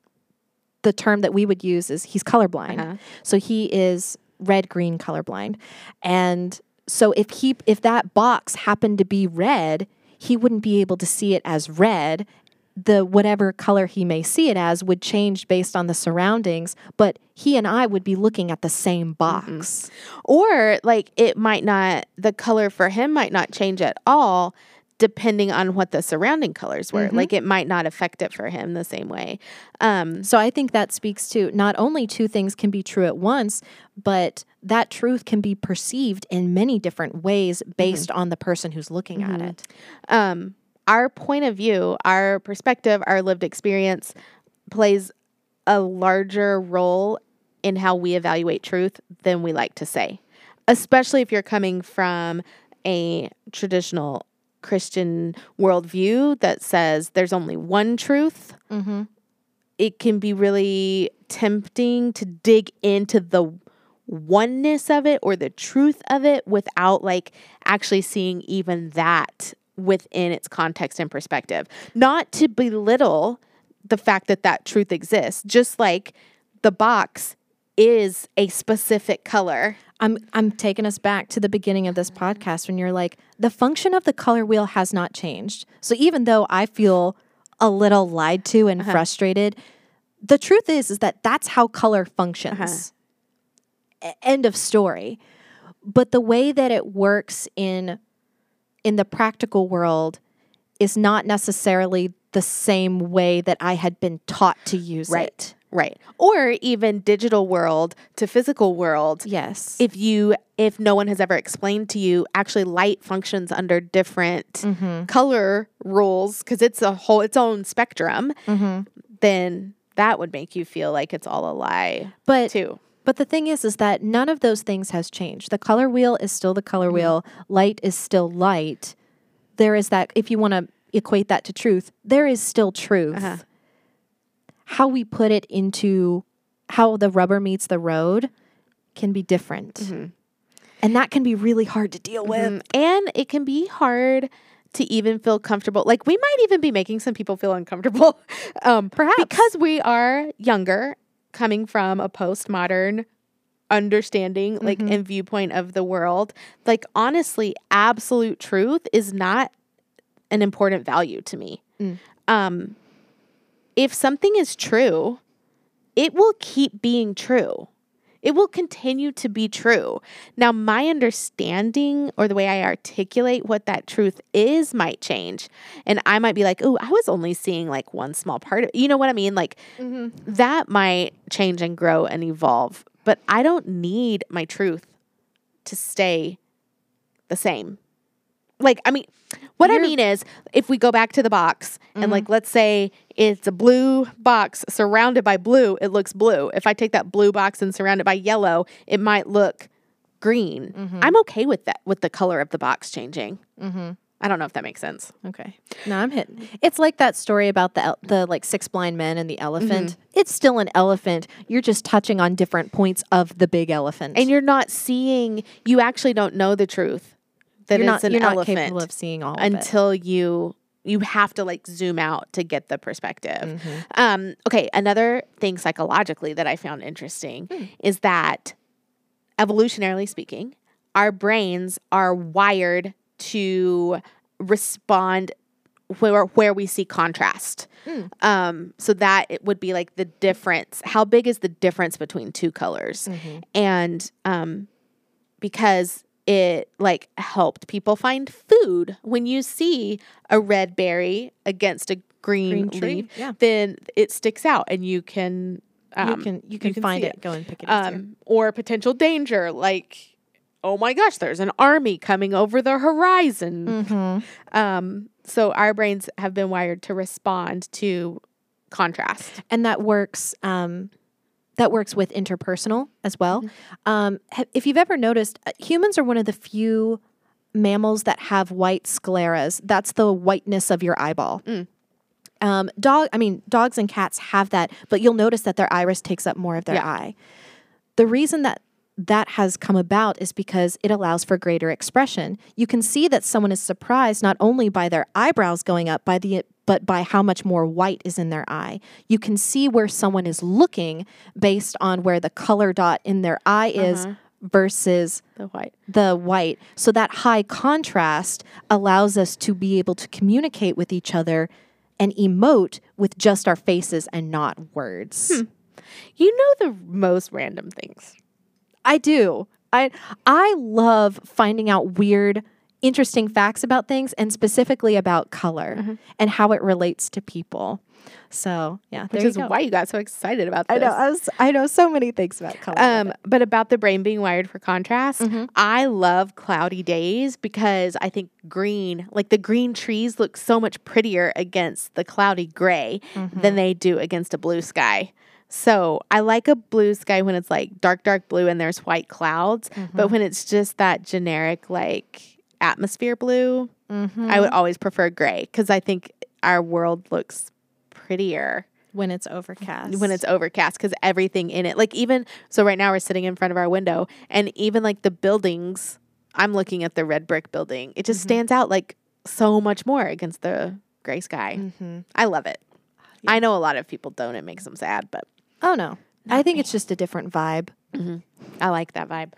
the term that we would use is he's colorblind. Uh-huh. So he is red green colorblind. And so if he if that box happened to be red, he wouldn't be able to see it as red. The whatever color he may see it as would change based on the surroundings, but he and I would be looking at the same box. Mm-hmm. Or like it might not, the color for him might not change at all depending on what the surrounding colors were. Mm-hmm. Like it might not affect it for him the same way. Um, so I think that speaks to not only two things can be true at once, but that truth can be perceived in many different ways based mm-hmm. on the person who's looking mm-hmm. at it. Um, our point of view, our perspective, our lived experience plays a larger role in how we evaluate truth than we like to say, especially if you're coming from a traditional Christian worldview that says there's only one truth. Mm-hmm. It can be really tempting to dig into the oneness of it or the truth of it without like actually seeing even that within its context and perspective. Not to belittle the fact that that truth exists, just like the box is a specific color. I'm I'm taking us back to the beginning of this podcast when you're like, the function of the color wheel has not changed. So even though I feel a little lied to and uh-huh. frustrated, the truth is, is that that's how color functions. Uh-huh. End of story. But the way that it works in in the practical world is not necessarily the same way that I had been taught to use right. it. Right. Or even digital world to physical world. Yes. If you, if no one has ever explained to you, actually light functions under different mm-hmm. color rules, because it's a whole, its own spectrum, mm-hmm. then that would make you feel like it's all a lie but, too. But the thing is, is that none of those things has changed. The color wheel is still the color mm-hmm. wheel. Light is still light. There is that, if you want to equate that to truth, there is still truth. Uh-huh. How we put it into how the rubber meets the road can be different. Mm-hmm. And that can be really hard to deal with. Mm-hmm. And it can be hard to even feel comfortable. Like we might even be making some people feel uncomfortable. um, Perhaps. Because we are younger, coming from a postmodern understanding, mm-hmm. like, and viewpoint of the world. Like, honestly, absolute truth is not an important value to me. Mm. Um, if something is true, it will keep being true. It will continue to be true. Now, my understanding or the way I articulate what that truth is might change. And I might be like, oh, I was only seeing like one small part of it. You know what I mean? Like mm-hmm. that might change and grow and evolve. But I don't need my truth to stay the same. Like, I mean, what You're, I mean is if we go back to the box mm-hmm. and like, let's say it's a blue box surrounded by blue, it looks blue. If I take that blue box and surround it by yellow, it might look green. Mm-hmm. I'm okay with that, with the color of the box changing. Mm-hmm. I don't know if that makes sense. Okay. No, I'm hitting. It's like that story about the, the like six blind men and the elephant. Mm-hmm. It's still an elephant. You're just touching on different points of the big elephant. And you're not seeing, you actually don't know the truth. That you're it's not, an you're elephant not capable of seeing all until of it. you you have to like zoom out to get the perspective. Mm-hmm. Um, okay, another thing psychologically that I found interesting mm. is that evolutionarily speaking, our brains are wired to respond where where we see contrast. Mm. Um, so that it would be like the difference. How big is the difference between two colors? Mm-hmm. And um, because it like helped people find food. When you see a red berry against a green, green leaf, yeah. then it sticks out and you can um, you can you can, you can find it, it, go and pick it up. Um, or potential danger, like, oh my gosh, there's an army coming over the horizon. Mm-hmm. Um, so our brains have been wired to respond to contrast. And that works um, that works with interpersonal as well. Um, ha- if you've ever noticed, uh, humans are one of the few mammals that have white scleras. That's the whiteness of your eyeball. Um, dog, I mean, dogs and cats have that, but you'll notice that their iris takes up more of their Yeah. eye. The reason that that has come about is because it allows for greater expression. You can see that someone is surprised not only by their eyebrows going up, by the but by how much more white is in their eye. You can see where someone is looking based on where the color dot in their eye is versus The white. the white. So that high contrast allows us to be able to communicate with each other and emote with just our faces and not words. You know the most random things. I do. I I love finding out weird, interesting facts about things, and specifically about color and how it relates to people. So yeah, there Which you is go. why you got so excited about this. I know. I, was, I know so many things about color. Um, but about the brain being wired for contrast, Mm-hmm. I love cloudy days because I think green, like the green trees look so much prettier against the cloudy gray Mm-hmm. than they do against a blue sky. So I like a blue sky when it's like dark, dark blue and there's white clouds. Mm-hmm. But when it's just that generic like atmosphere blue, Mm-hmm. I would always prefer gray because I think our world looks prettier when it's overcast. when it's overcast because everything in it, like even so right now we're sitting in front of our window and even like the buildings, I'm looking at the red brick building, it just stands out like so much more against the gray sky. Mm-hmm. I love it. I know a lot of people don't. It makes them sad, but Oh no. I think it's just a different vibe. I like that vibe.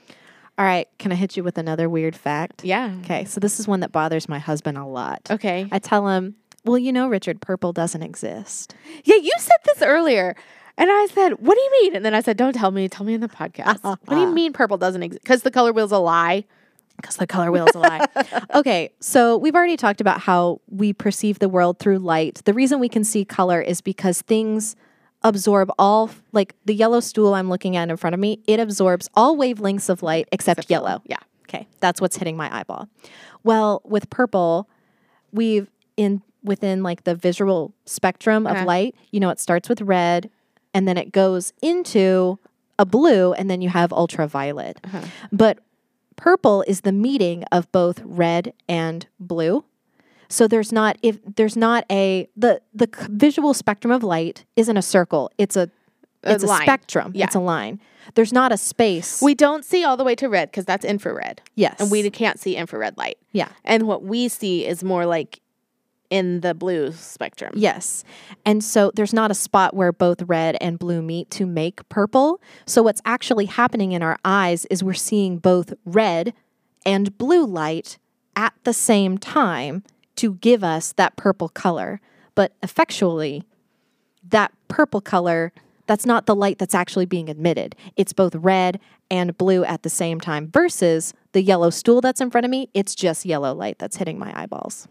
All right, can I hit you with another weird fact? Yeah. Okay, so this is one that bothers my husband a lot. Okay. I tell him, well, you know, Richard, purple doesn't exist. Yeah, you said this earlier. And I said, what do you mean? And then I said, don't tell me. Tell me in the podcast. What do you mean purple doesn't exist? Because the color wheel's a lie. Because the color wheel's a lie. Okay, so we've already talked about how we perceive the world through light. The reason we can see color is because things absorb all, like the yellow stool I'm looking at in front of me, it absorbs all wavelengths of light except, yellow. Yeah. Okay, that's what's hitting my eyeball. Well, with purple, we've in within like the visual spectrum of Uh-huh. light, you know, it starts with red and then it goes into a blue and then you have ultraviolet. Uh-huh. But purple is the meeting of both red and blue. So there's not if there's not a the the c- visual spectrum of light isn't a circle. It's a A it's a, line. spectrum. Yeah. It's a line. There's not a space. We don't see all the way to red because that's infrared. yes. And we can't see infrared light. yeah. And what we see is more like in the blue spectrum. Yes. And so there's not a spot where both red and blue meet to make purple. So what's actually happening in our eyes is we're seeing both red and blue light at the same time to give us that purple color. But effectually, that purple color, that's not the light that's actually being emitted. It's both red and blue at the same time versus the yellow stool that's in front of me. It's just yellow light that's hitting my eyeballs.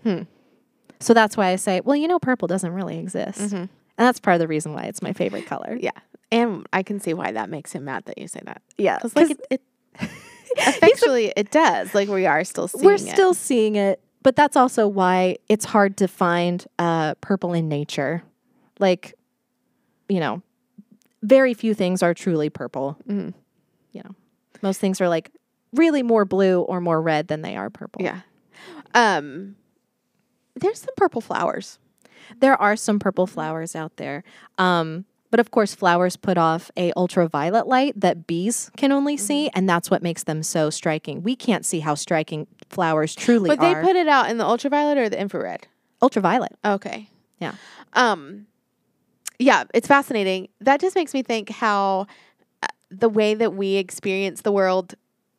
So that's why I say, well, you know, purple doesn't really exist. And that's part of the reason why it's my favorite color. Yeah. And I can see why that makes him mad that you say that. Yeah. Because like it, it effectually it does. Like we are still seeing We're it. still seeing it, but that's also why it's hard to find uh, purple in nature. Like, you know, very few things are truly purple. Mhm. You know, most things are like really more blue or more red than they are purple. Yeah. Um there's some purple flowers. There are some purple flowers out there. Um, but of course, flowers put off a ultraviolet light that bees can only see, and that's what makes them so striking. We can't see how striking flowers truly But they are. put it out in the ultraviolet or the infrared? ultraviolet. Okay. Yeah. Um, yeah, it's fascinating. That just makes me think how uh, the way that we experience the world,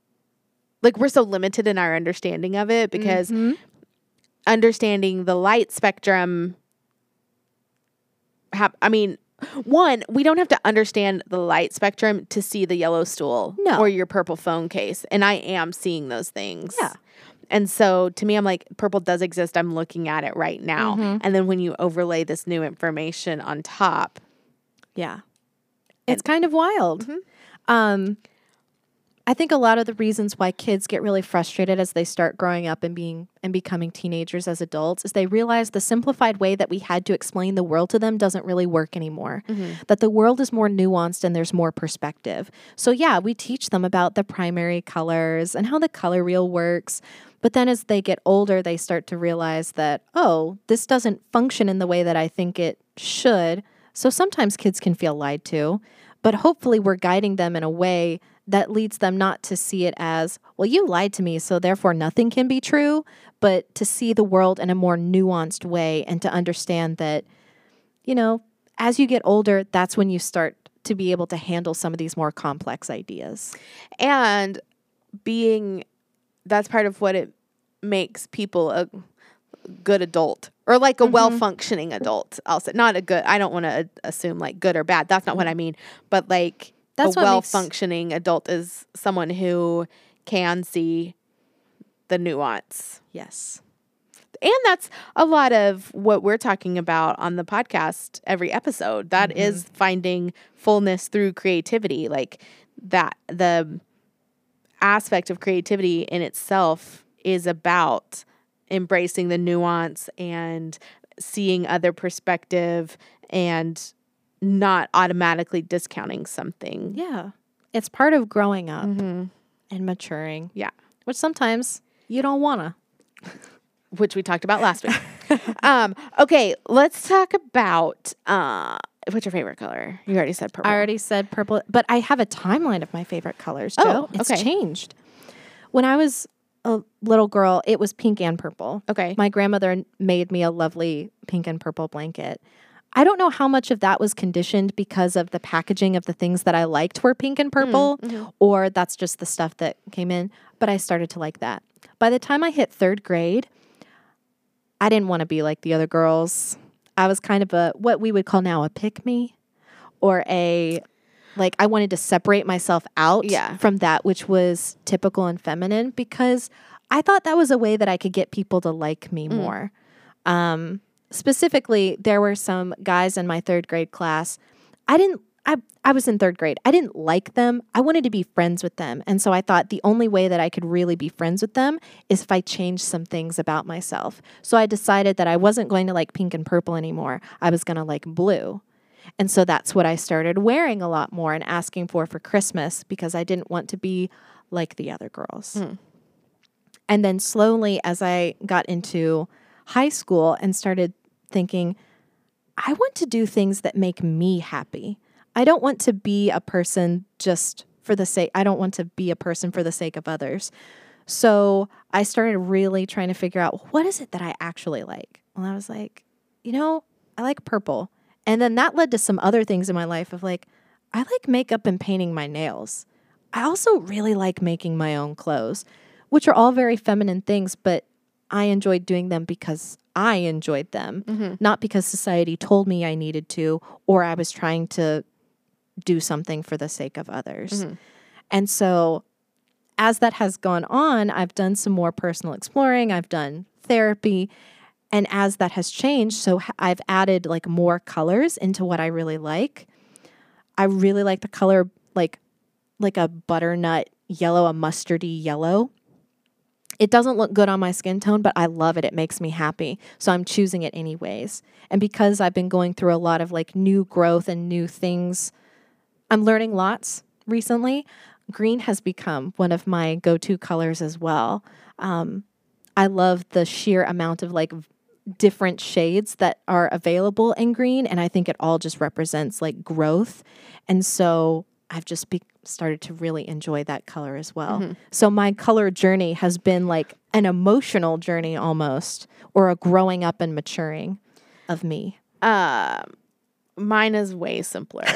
like we're so limited in our understanding of it because Mhm. understanding the light spectrum, hap- I mean, one, we don't have to understand the light spectrum to see the yellow stool No. or your purple phone case. And I am seeing those things. Yeah. And so to me, I'm like, purple does exist. I'm looking at it right now. Mhm. And then when you overlay this new information on top, Yeah. It's kind of wild. Mhm. Um, I think a lot of the reasons why kids get really frustrated as they start growing up and being and becoming teenagers as adults is they realize the simplified way that we had to explain the world to them doesn't really work anymore. Mm-hmm. That the world is more nuanced and there's more perspective. So yeah, we teach them about the primary colors and how the color wheel works. But then as they get older, they start to realize that, oh, this doesn't function in the way that I think it should. So sometimes kids can feel lied to, but hopefully we're guiding them in a way that leads them not to see it as, well, you lied to me, so therefore nothing can be true, but to see the world in a more nuanced way and to understand that, you know, as you get older, that's when you start to be able to handle some of these more complex ideas. And being, that's part of what it makes people a good adult or like a mm-hmm. well-functioning adult. I'll say, not a good, I don't want to assume like good or bad. That's not what I mean, but like, That's a well-functioning makes... adult is someone who can see the nuance. Yes. And that's a lot of what we're talking about on the podcast every episode. That mm-hmm. is finding fullness through creativity. Like that, the aspect of creativity in itself is about embracing the nuance and seeing other perspective and not automatically discounting something. Yeah. It's part of growing up mm-hmm. and maturing. Yeah. Which sometimes you don't want to. Which we talked about last week. um, okay, let's talk about, uh, what's your favorite color? You already said purple. I already said purple, but I have a timeline of my favorite colors, Jo. Oh, it's okay. changed. When I was a little girl, it was pink and purple. Okay. My grandmother made me a lovely pink and purple blanket. I don't know how much of that was conditioned because of the packaging of the things that I liked were pink and purple, mm-hmm. or that's just the stuff that came in, but I started to like that. By the time I hit third grade, I didn't want to be like the other girls. I was kind of a, what we would call now a pick-me, or a, like I wanted to separate myself out yeah. from that which was typical and feminine because I thought that was a way that I could get people to like me mm. more. Um, Specifically, there were some guys in my third grade class. I didn't, I, I was in third grade. I didn't like them. I wanted to be friends with them. And so I thought the only way that I could really be friends with them is if I changed some things about myself. So I decided that I wasn't going to like pink and purple anymore. I was going to like blue. And so that's what I started wearing a lot more and asking for for Christmas because I didn't want to be like the other girls. Mm. And then slowly as I got into high school and started thinking, I want to do things that make me happy. I don't want to be a person just for the sake, I don't want to be a person for the sake of others. So I started really trying to figure out what is it that I actually like? Well, I was like, you know, I like purple. And then that led to some other things in my life of like, I like makeup and painting my nails. I also really like making my own clothes, which are all very feminine things, but I enjoyed doing them because I enjoyed them, mm-hmm. not because society told me I needed to, or I was trying to do something for the sake of others. Mm-hmm. And so as that has gone on, I've done some more personal exploring. I've done therapy. And as that has changed, so I've added like more colors into what I really like. I really like the color like like a butternut yellow, a mustardy yellow. It doesn't look good on my skin tone, but I love it. It makes me happy. So I'm choosing it anyways. And because I've been going through a lot of like new growth and new things, I'm learning lots recently. Green has become one of my go-to colors as well. Um, I love the sheer amount of like different shades that are available in green. And I think it all just represents like growth. And so I've just be- started to really enjoy that color as well. Mm-hmm. So my color journey has been like an emotional journey almost, or a growing up and maturing of me. Um, mine is way simpler.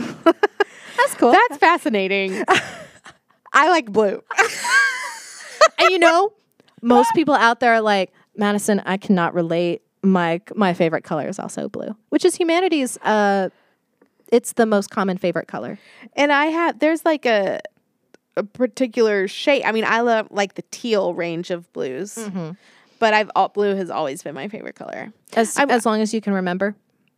That's cool. That's fascinating. I like blue. And you know, most people out there are like, Madison, I cannot relate. My my favorite color is also blue, which is humanity's uh it's the most common favorite color. And I have, there's like a a particular shade. I mean, I love like the teal range of blues, mm-hmm. but I've all, blue has always been my favorite color. As I'm, as long as you can remember.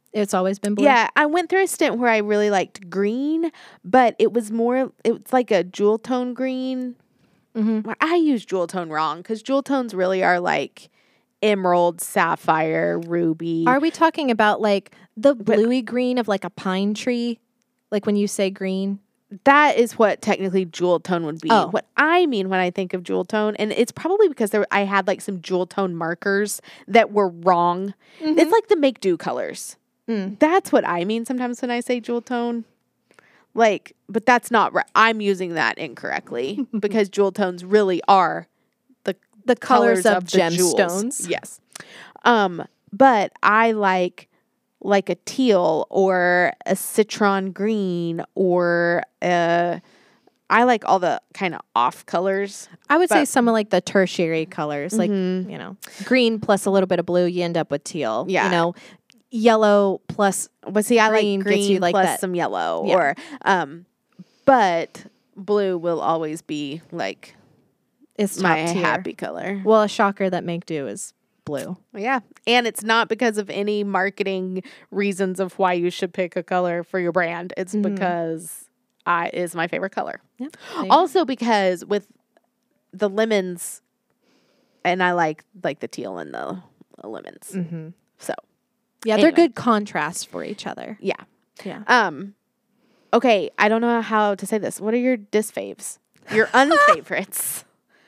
It's always been blue? Yeah, I went through a stint where I really liked green, but it was more, it was like a jewel tone green. Mm-hmm. Well, I use jewel tone wrong because jewel tones really are like emerald, sapphire, ruby. Are we talking about like the bluey green of like a pine tree? Like when you say green? That is what technically jewel tone would be. Oh. What I mean when I think of jewel tone, and it's probably because there I had like some jewel tone markers that were wrong. Mm-hmm. It's like the Make Do colors. Mm. That's what I mean sometimes when I say jewel tone. Like, but that's not right. I'm using that incorrectly because jewel tones really are the The colors, colors, of, of, the gemstones. jewels. Yes. Um, but I like like a teal or a citron green or a, I like all the kind of off colors. I would say But- some of like the tertiary colors, like, you know, green plus a little bit of blue, you end up with teal. Yeah. You know, yellow plus, But see, I Green like gets green you like plus that- some yellow Yeah. or, um, but blue will always be like is top my tier. happy color. Well, a shocker that Make Do is blue. Yeah. And it's not because of any marketing reasons of why you should pick a color for your brand. It's Mhm. because I is my favorite color. Yep. There you Also because with the lemons, and I like like the teal and the lemons. go. Mhm. So Yeah, they're Anyway. good contrast for each other. yeah. Yeah. Um okay, I don't know how to say this. What are your disfaves? Your unfavorites.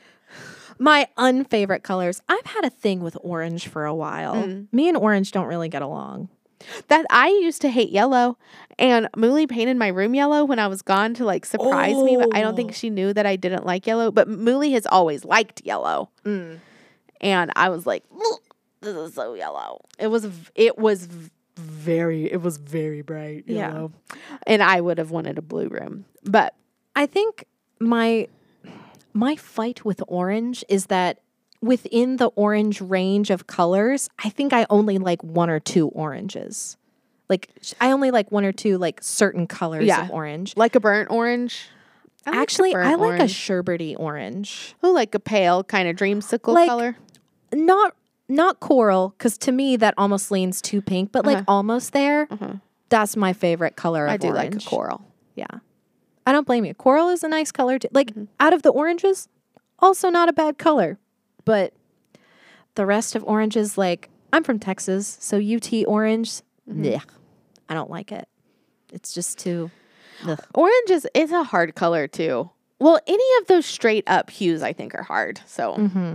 My unfavorite colors. I've had a thing with orange for a while. Mm. Me and orange don't really get along. That I used to hate yellow, and Mooly painted my room yellow when I was gone to like surprise me. But I don't think Oh. she knew that I didn't like yellow. But Mooly has always liked yellow, and I was like, "Ugh, "This is so yellow." It was. v- It was v- very. It was very bright Yeah. yellow, and I would have wanted a blue room. But I think my my fight with orange is that within the orange range of colors, I think I only like one or two oranges. Like sh- I only like one or two like certain colors Yeah. of orange. like a burnt orange. I like a Actually, burnt I like a orange. sherbety orange. Oh, like a pale kind of dreamsicle Like, color. Not not coral, because to me that almost leans too pink, but like Uh-huh. almost there. Uh-huh. That's my favorite color of I do orange. like a coral. Yeah. I don't blame you. Coral is a nice color. Too. Like Mm-hmm. out of the oranges, also not a bad color. But the rest of oranges, like I'm from Texas, so U T orange, Mm-hmm. blech, I don't like it. It's just too. Ugh. Orange is, is a hard color too. Well, any of those straight up hues I think are hard. So, Mm-hmm.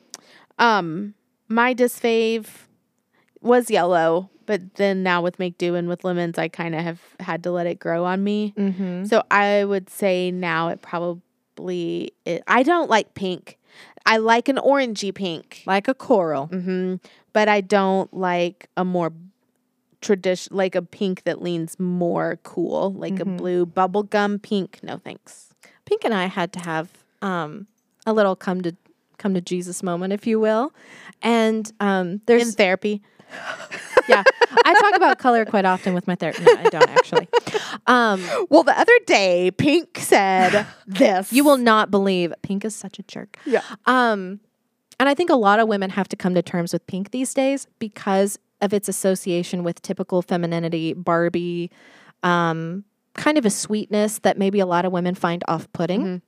um, my disfave was yellow, but then now with Make Do and with lemons, I kind of have had to let it grow on me. Mm-hmm. So I would say now it probably. It, I don't like pink. I like an orangey pink, Like a coral. hmm but I don't like a more tradition, like a pink that leans more cool, like Mhm. a blue bubblegum pink. No thanks. Pink and I had to have um, a little come to come to Jesus moment, if you will. And um, In there's therapy. yeah, I talk about color quite often with my therapist. No, I don't actually. Um, Well, the other day, Pink said this. you will not believe Pink is such a jerk. Yeah. Um, and I think a lot of women have to come to terms with pink these days because of its association with typical femininity, Barbie, um, kind of a sweetness that maybe a lot of women find off-putting. Mhm.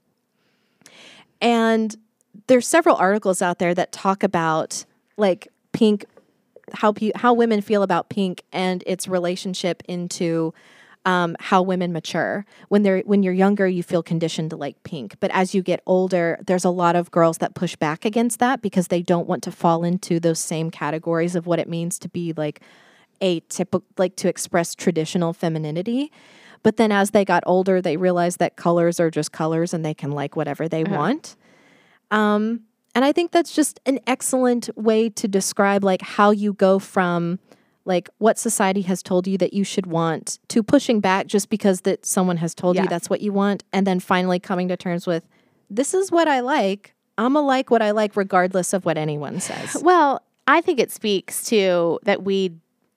And there's several articles out there that talk about like pink, how pe- how women feel about pink and its relationship into um, how women mature. When they're when you're younger, you feel conditioned to like pink, but as you get older, there's a lot of girls that push back against that because they don't want to fall into those same categories of what it means to be like a typical, like to express traditional femininity. But then as they got older, they realized that colors are just colors and they can like whatever they Uh-huh. want. Um, and I think that's just an excellent way to describe like how you go from like what society has told you that you should want to pushing back just because that someone has told Yeah. you that's what you want. And then finally coming to terms with, this is what I like. I'm a like what I like regardless of what anyone says. Well, I think it speaks to that we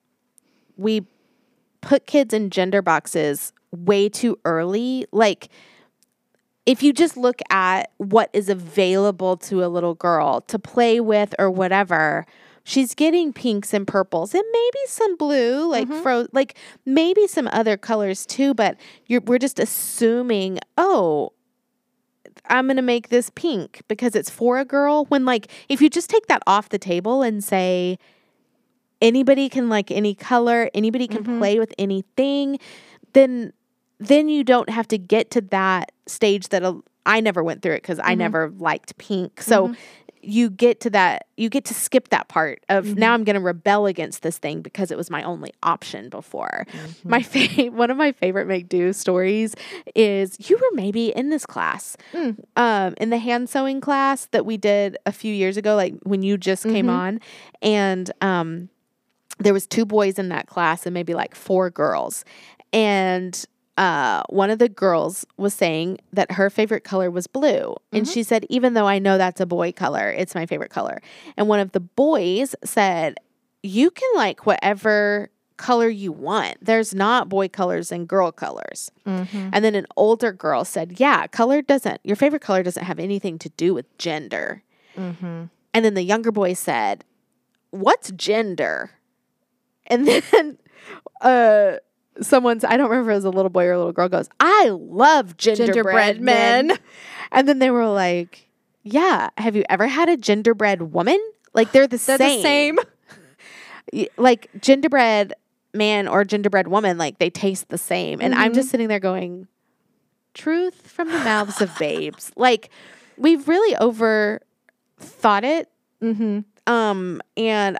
we put kids in gender boxes way too early. Like if you just look at what is available to a little girl to play with or whatever, she's getting pinks and purples and maybe some blue, like mm-hmm. fro- like maybe some other colors too, but you're we're just assuming, oh, I'm going to make this pink because it's for a girl, when like if you just take that off the table and say anybody can like any color, anybody can mm-hmm. play with anything, then then you don't have to get to that stage that a, I never went through it because mm-hmm. I never liked pink. So mm-hmm. you get to that, you get to skip that part of mm-hmm. now I'm going to rebel against this thing because it was my only option before. Mm-hmm. My fa- one of my favorite make do stories is you were maybe in this class, mm. um, in the hand sewing class that we did a few years ago, like when you just mm-hmm. came on, and um, there was two boys in that class and maybe like four girls, and Uh, one of the girls was saying that her favorite color was blue. Mm-hmm. And she said, even though I know that's a boy color, it's my favorite color. And one of the boys said, you can like whatever color you want. There's not boy colors and girl colors. Mm-hmm. And then an older girl said, yeah, color doesn't, your favorite color doesn't have anything to do with gender. Mm-hmm. And then the younger boy said, what's gender? And then, uh, someone's, I don't remember if it was a little boy or a little girl, goes, I love gingerbread, gingerbread men. men. And then they were like, yeah, have you ever had a gingerbread woman? Like they're the they're same. the same. Like gingerbread man or gingerbread woman, like they taste the same. And mm-hmm. I'm just sitting there going, truth from the mouths of babes. Like we've really over thought it. Mm-hmm. Um, and,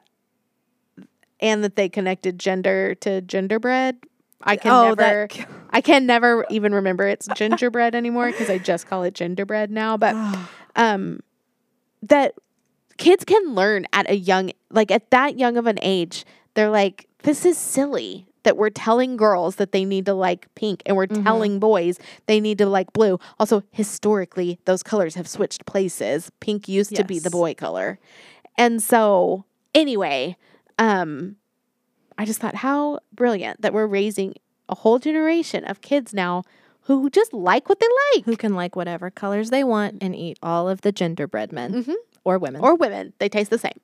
and that they connected gender to gingerbread. I can oh, never, that... I can never even remember it's gingerbread anymore because I just call it gingerbread now. But um, that kids can learn at a young, like at that young of an age, they're like, this is silly that we're telling girls that they need to like pink and we're mm-hmm. telling boys they need to like blue. Also, historically, those colors have switched places. Pink used yes. to be the boy color. And so anyway, um, I just thought how brilliant that we're raising a whole generation of kids now who just like what they like. Who can like whatever colors they want and eat all of the gingerbread men mm-hmm. or women. Or women. They taste the same.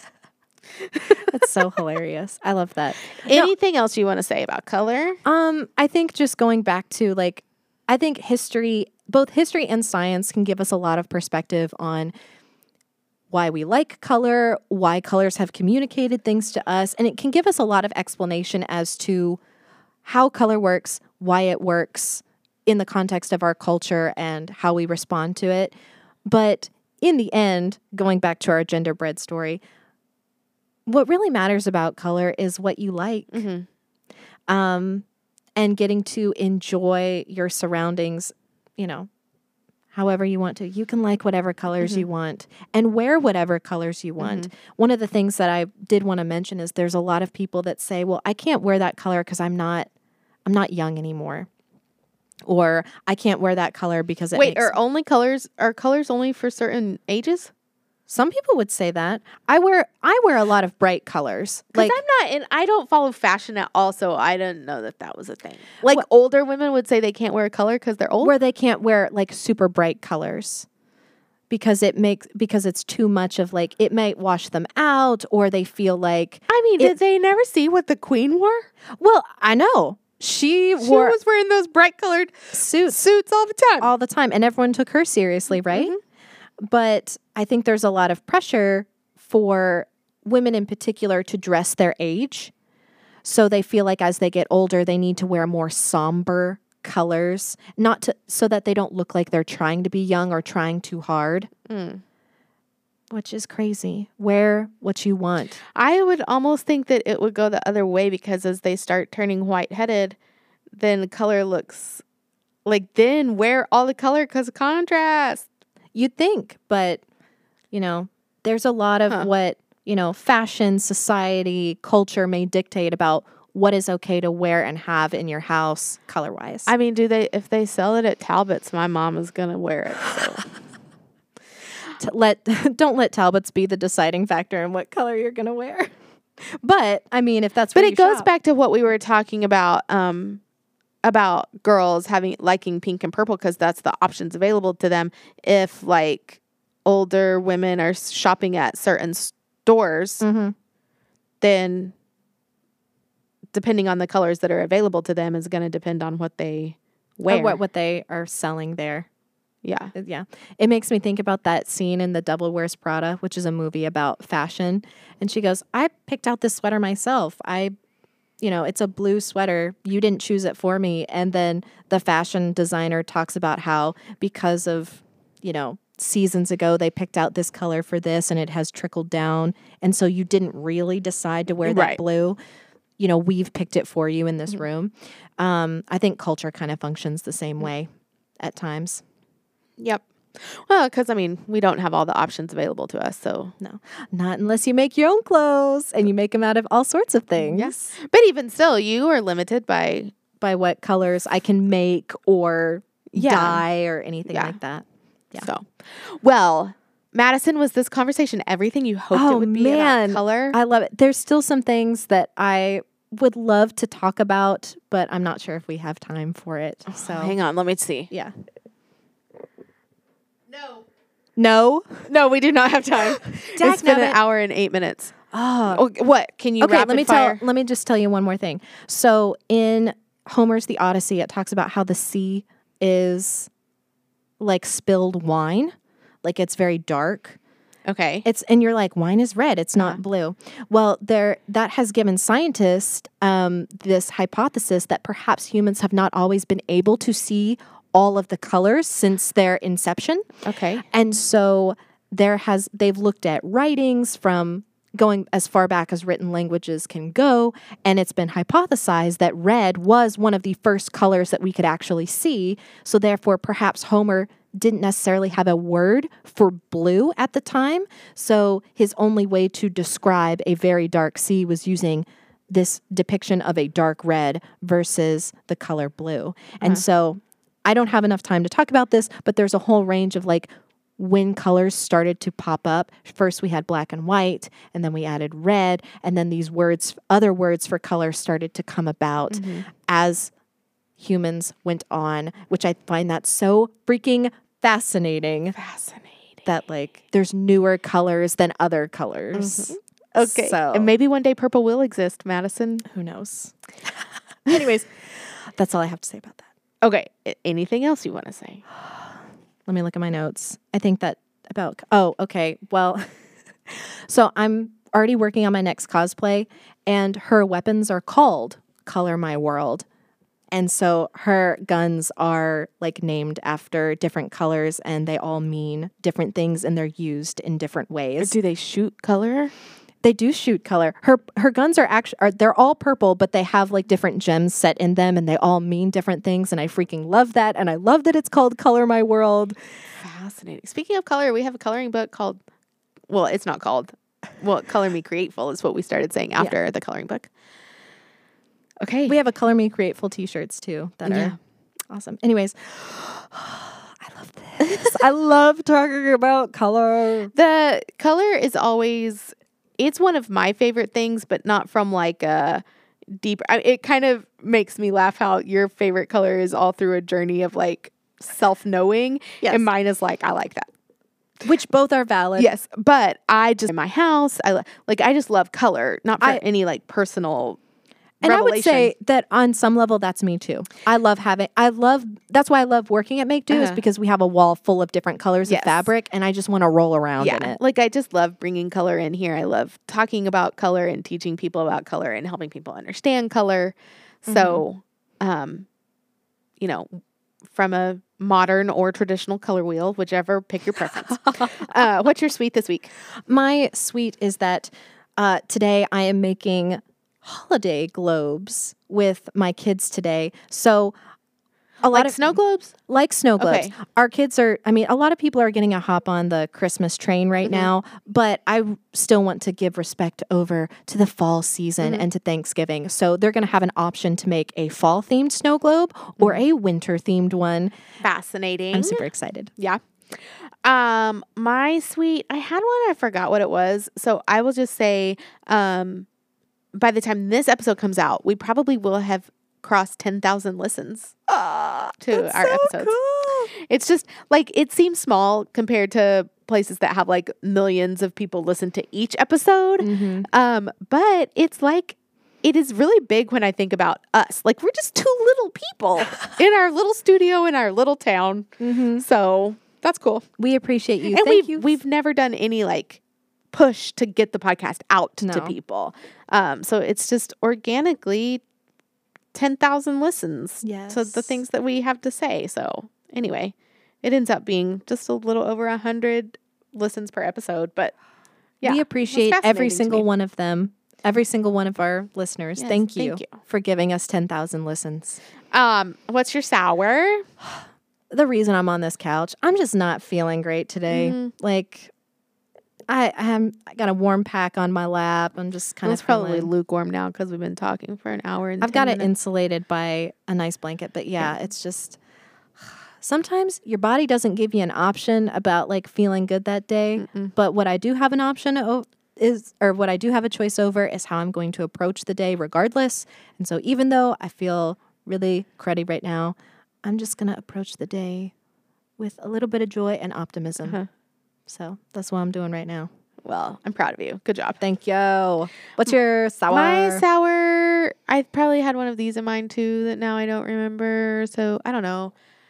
That's so hilarious. I love that. Anything no, else you want to say about color? Um, I think just going back to like, I think history, both history and science can give us a lot of perspective on why we like color, why colors have communicated things to us, and it can give us a lot of explanation as to how color works, why it works in the context of our culture and how we respond to it. But in the end, going back to our gingerbread story, what really matters about color is what you like. Mm-hmm. Um, and getting to enjoy your surroundings, you know, however you want to. You can like whatever colors mm-hmm. you want and wear whatever colors you want. Mm-hmm. One of the things that I did want to mention is there's a lot of people that say, well, I can't wear that color because I'm not I'm not young anymore. Or I can't wear that color because it Wait, makes are only colors are colors only for certain ages? Some people would say that. I wear I wear a lot of bright colors. Like I'm not, and I don't follow fashion at all, so I didn't know that that was a thing. Like well, older women would say they can't wear a color because they're old. Where they can't wear like super bright colors because it makes because it's too much of like it might wash them out, or they feel like. I mean, it, did they never see what the Queen wore? Well, I know. She, she wore was wearing those bright colored suits suits all the time, all the time, and everyone took her seriously, right? Mm-hmm. But I think there's a lot of pressure for women in particular to dress their age. So they feel like as they get older, they need to wear more somber colors, not to so that they don't look like they're trying to be young or trying too hard. Mm. Which is crazy. Wear what you want. I would almost think that it would go the other way because as they start turning white-headed, then color looks like then wear all the color because of contrast. You'd think, but, you know, there's a lot of huh. what, you know, fashion, society, culture may dictate about what is okay to wear and have in your house color-wise. I mean, do they, if they sell it at Talbot's, my mom is going to wear it, so... To let don't let Talbot's be the deciding factor in what color you're going to wear. But, I mean, if that's what But you it goes shop. back to what we were talking about, um, about girls having liking pink and purple because that's the options available to them if, like, older women are shopping at certain stores, Mm-hmm. then depending on the colors that are available to them is going to depend on what they wear. Or what, what they are selling there. Yeah. Yeah. It makes me think about that scene in The Devil Wears Prada, which is a movie about fashion. And she goes, I picked out this sweater myself. I, you know, it's a blue sweater. You didn't choose it for me. And then the fashion designer talks about how because of, you know, seasons ago, they picked out this color for this and it has trickled down. And so you didn't really decide to wear that Right. blue. You know, we've picked it for you in this room. Um, I think culture kind of functions the same way at times. Yep. Well, because, I mean, we don't have all the options available to us, so. No, not unless you make your own clothes and you make them out of all sorts of things. Yes. But even still, you are limited by. By what colors I can make or Yeah. dye or anything Yeah. like that. Yeah. So, well, Madison, was this conversation everything you hoped it Oh, would be man. about color? I love it. There's still some things that I would love to talk about, but I'm not sure if we have time for it. So Hang on, let me see. yeah. No. No. No, we do not have time. It's been an Dagnabbit. hour and eight minutes. Oh, Oh, what? Can you okay, rapid let me fire? tell let me just tell you one more thing. So in Homer's The Odyssey, it talks about how the sea is like spilled wine, like it's very dark. Okay. It's and you're like, wine is red, it's not Uh-huh. blue. Well, there that has given scientists um, this hypothesis that perhaps humans have not always been able to see all of the colors since their inception. Okay. And so there has they've looked at writings from going as far back as written languages can go, and it's been hypothesized that red was one of the first colors that we could actually see. So therefore, perhaps Homer didn't necessarily have a word for blue at the time. So his only way to describe a very dark sea was using this depiction of a dark red versus the color blue. And so I don't have enough time to talk about this, but there's a whole range of like when colors started to pop up. First we had black and white, and then we added red, and then these words, other words for color started to come about as humans went on, which I find that so freaking fascinating Fascinating. that like there's newer colors than other colors. Okay. So And maybe one day purple will exist, Madison. who knows? Anyways, that's all I have to say about that. Okay. a- Anything else you want to say? Let me look at my notes. I think that about, oh, okay. Well, so I'm already working on my next cosplay, and her weapons are called Color My World. And so her guns are like named after different colors, and they all mean different things, and they're used in different ways. Do they shoot color? They do shoot color. Her her guns are actually are they're all purple, but they have like different gems set in them, and they all mean different things. And I freaking love that. And I love that it's called Color My World. Fascinating. Speaking of color, we have a coloring book called, well, it's not called, well, Color Me Createful is what we started saying after the coloring book. Okay. We have a Color Me Createful t-shirts too that Yeah. are awesome. Anyways, I love this. I love talking about color. The color is always, it's one of my favorite things, but not from like a deep, I, it kind of makes me laugh how your favorite color is all through a journey of like self-knowing. Yes. And mine is like, I like that. Which both are valid. Yes. But I just, in my house, I lo- like, I just love color, not for I- any like personal And I would revelation. say that on some level, that's me too. I love having, I love, that's why I love working at Make Do, is Uh-huh. because we have a wall full of different colors Yes. of fabric, and I just want to roll around in Yeah, it. like I just love bringing color in here. I love talking about color and teaching people about color and helping people understand color. So, um, you know, from a modern or traditional color wheel, whichever, pick your preference. uh, what's your sweet this week? My sweet is that uh, today I am making holiday globes with my kids today. So a lot Like of snow globes? like snow globes. Okay. Our kids are, I mean, a lot of people are getting a hop on the Christmas train right now, but I still want to give respect over to the fall season and to Thanksgiving. So they're going to have an option to make a fall themed snow globe or a winter themed one. Fascinating. I'm super excited. Yeah. Um, my sweet, I had one, I forgot what it was. So I will just say, um, by the time this episode comes out, we probably will have crossed ten thousand listens to our episodes. It's just like it seems small compared to places that have like millions of people listen to each episode. Mm-hmm. Um, but it's like it is really big when I think about us. Like we're just two little people in our little studio in our little town. Mm-hmm. So that's cool. We appreciate you. And Thank we've you. we've never done any like push to get the podcast out to No. people. Um, so it's just organically ten thousand listens Yes. to the things that we have to say. So anyway, it ends up being just a little over a hundred listens per episode. But yeah, we it was appreciate every fascinating to single me. one of them. Every single one of our listeners. Yes, thank, you thank you. for giving us ten thousand listens. Um, what's your sour? The reason I'm on this couch, I'm just not feeling great today. Mhm. Like, I I'm, I got a warm pack on my lap. I'm just kind It's of probably feeling- lukewarm now because we've been talking for an hour and I've ten got it minutes. insulated by a nice blanket, but yeah, it's just sometimes your body doesn't give you an option about like feeling good that day. Mm-mm. But what I do have an option o- is, or what I do have a choice over is how I'm going to approach the day regardless. And so even though I feel really cruddy right now, I'm just going to approach the day with a little bit of joy and optimism. Uh-huh. So that's what I'm doing right now. Well, I'm proud of you. Good job. Thank you. What's your sour? My sour, I probably had one of these in mind too that now I don't remember. So I don't know.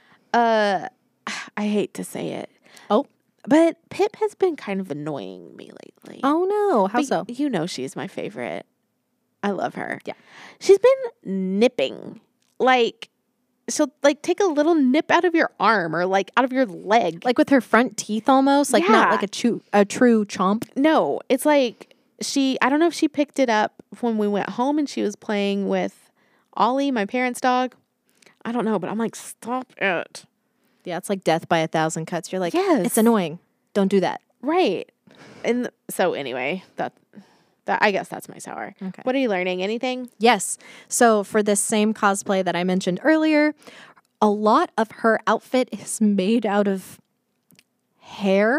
Uh, I hate to say it. Oh. But Pip has been kind of annoying me lately. Oh no. How But so? You know she's my favorite. I love her. Yeah. She's been nipping. Like, she'll like take a little nip out of your arm or like out of your leg. Like with her front teeth almost, like not Yeah. like a chew, a true chomp. No, it's like she, I don't know if she picked it up when we went home and she was playing with Ollie, my parents' dog. I don't know, but I'm like, stop it. Yeah, it's like death by a thousand cuts. You're like, Yes. it's annoying. Don't do that. Right. And so anyway, that, that I guess that's my sour. Okay. What are you learning? Anything? Yes. So for this same cosplay that I mentioned earlier, a lot of her outfit is made out of hair.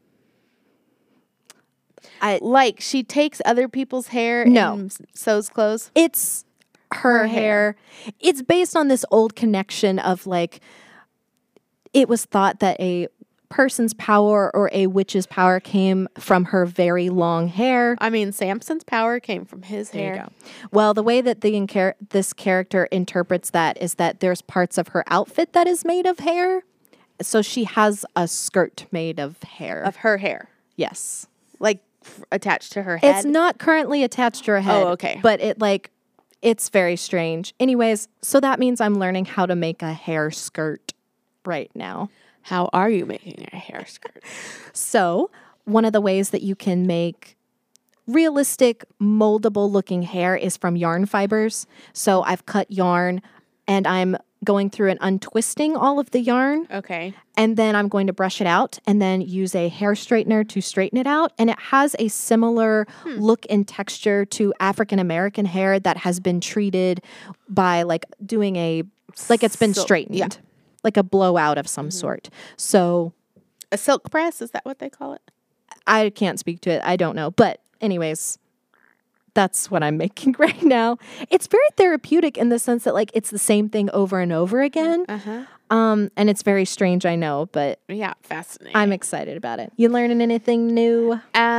I Like she takes other people's hair No. and s- sews clothes. it's her, Her hair. It's based on this old connection of like it was thought that a person's power or a witch's power came from her very long hair. I mean, Samson's power came from his There hair. you go. Well, the way that the incar- this character interprets that is that there's parts of her outfit that is made of hair. So she has a skirt made of hair. Of her hair. yes. Like f- attached to her head. It's not currently attached to her head. Oh, okay. But it like it's very strange. Anyways, so that means I'm learning how to make a hair skirt right now. How are you making a hair skirt? So, one of the ways that you can make realistic, moldable looking hair is from yarn fibers. So, I've cut yarn and I'm going through and untwisting all of the yarn. Okay. And then I'm going to brush it out and then use a hair straightener to straighten it out. And it has a similar look and texture to African American hair that has been treated by like doing a, like it's been So- straightened, yeah. like a blowout of some sort. So, A silk press, is that what they call it? I can't speak to it. I don't know. But anyways, that's what I'm making right now. It's very therapeutic in the sense that like it's the same thing over and over again. Uh-huh. Um, and it's very strange, I know, but Yeah, fascinating. I'm excited about it. You learning anything new?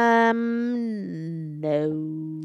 um no.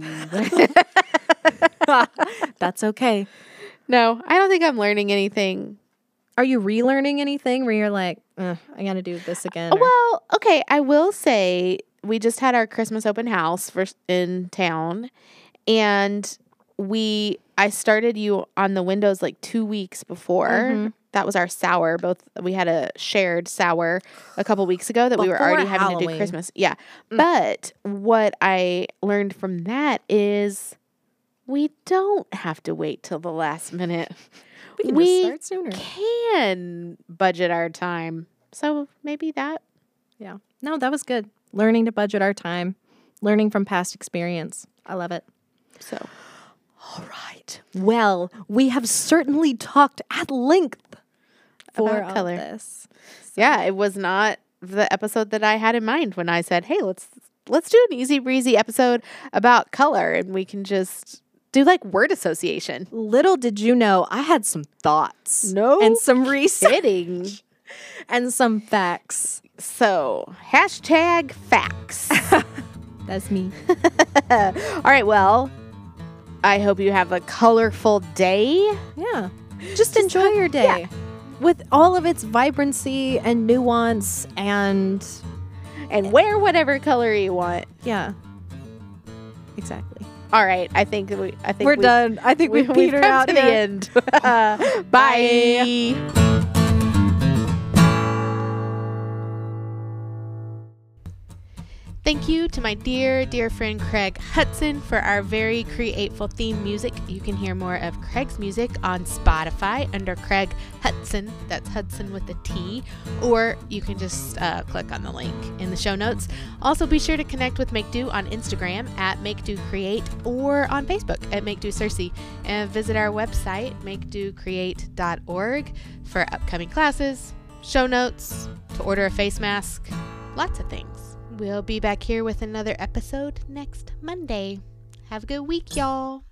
That's okay. No, I don't think I'm learning anything. Are you relearning anything where you're like, "Ugh, I got to do this again? or- Well, okay, I will say we just had our Christmas open house for in town, and we I started you on the windows like two weeks before. Mhm. That was our sour. Both we had a shared sour a couple weeks ago that we were Before already having to do Halloween. Christmas. Yeah, Mm. but what I learned from that is we don't have to wait till the last minute. we can we just start sooner. Can budget our time. So maybe that. Yeah. No, that was good. Learning to budget our time, learning from past experience. I love it. So All right. Well, we have certainly talked at length for About all color. this. yeah, it was not the episode that I had in mind when I said, "Hey, let's let's do an easy breezy episode about color and we can just do like word association." Little did you know, I had some thoughts. No and some research. Kidding. and some facts. So, hashtag facts. That's me. All right, well, I hope you have a colorful day. Yeah. Just, Just enjoy your day yeah. with all of its vibrancy and nuance and... And wear whatever color you want. Yeah. Exactly. All right. I think we. I think we're we, done. I think we, we petered out to here. the end. uh, bye. bye. Thank you to my dear, dear friend Craig Hudson for our very createful theme music. You can hear more of Craig's music on Spotify under Craig Hudson. That's Hudson with a T. Or you can just uh, click on the link in the show notes. Also, be sure to connect with Make Do on Instagram at Make Do Create or on Facebook at Make Do Cersei. And visit our website, make do create dot org, for upcoming classes, show notes, to order a face mask, lots of things. We'll be back here with another episode next Monday. Have a good week, y'all.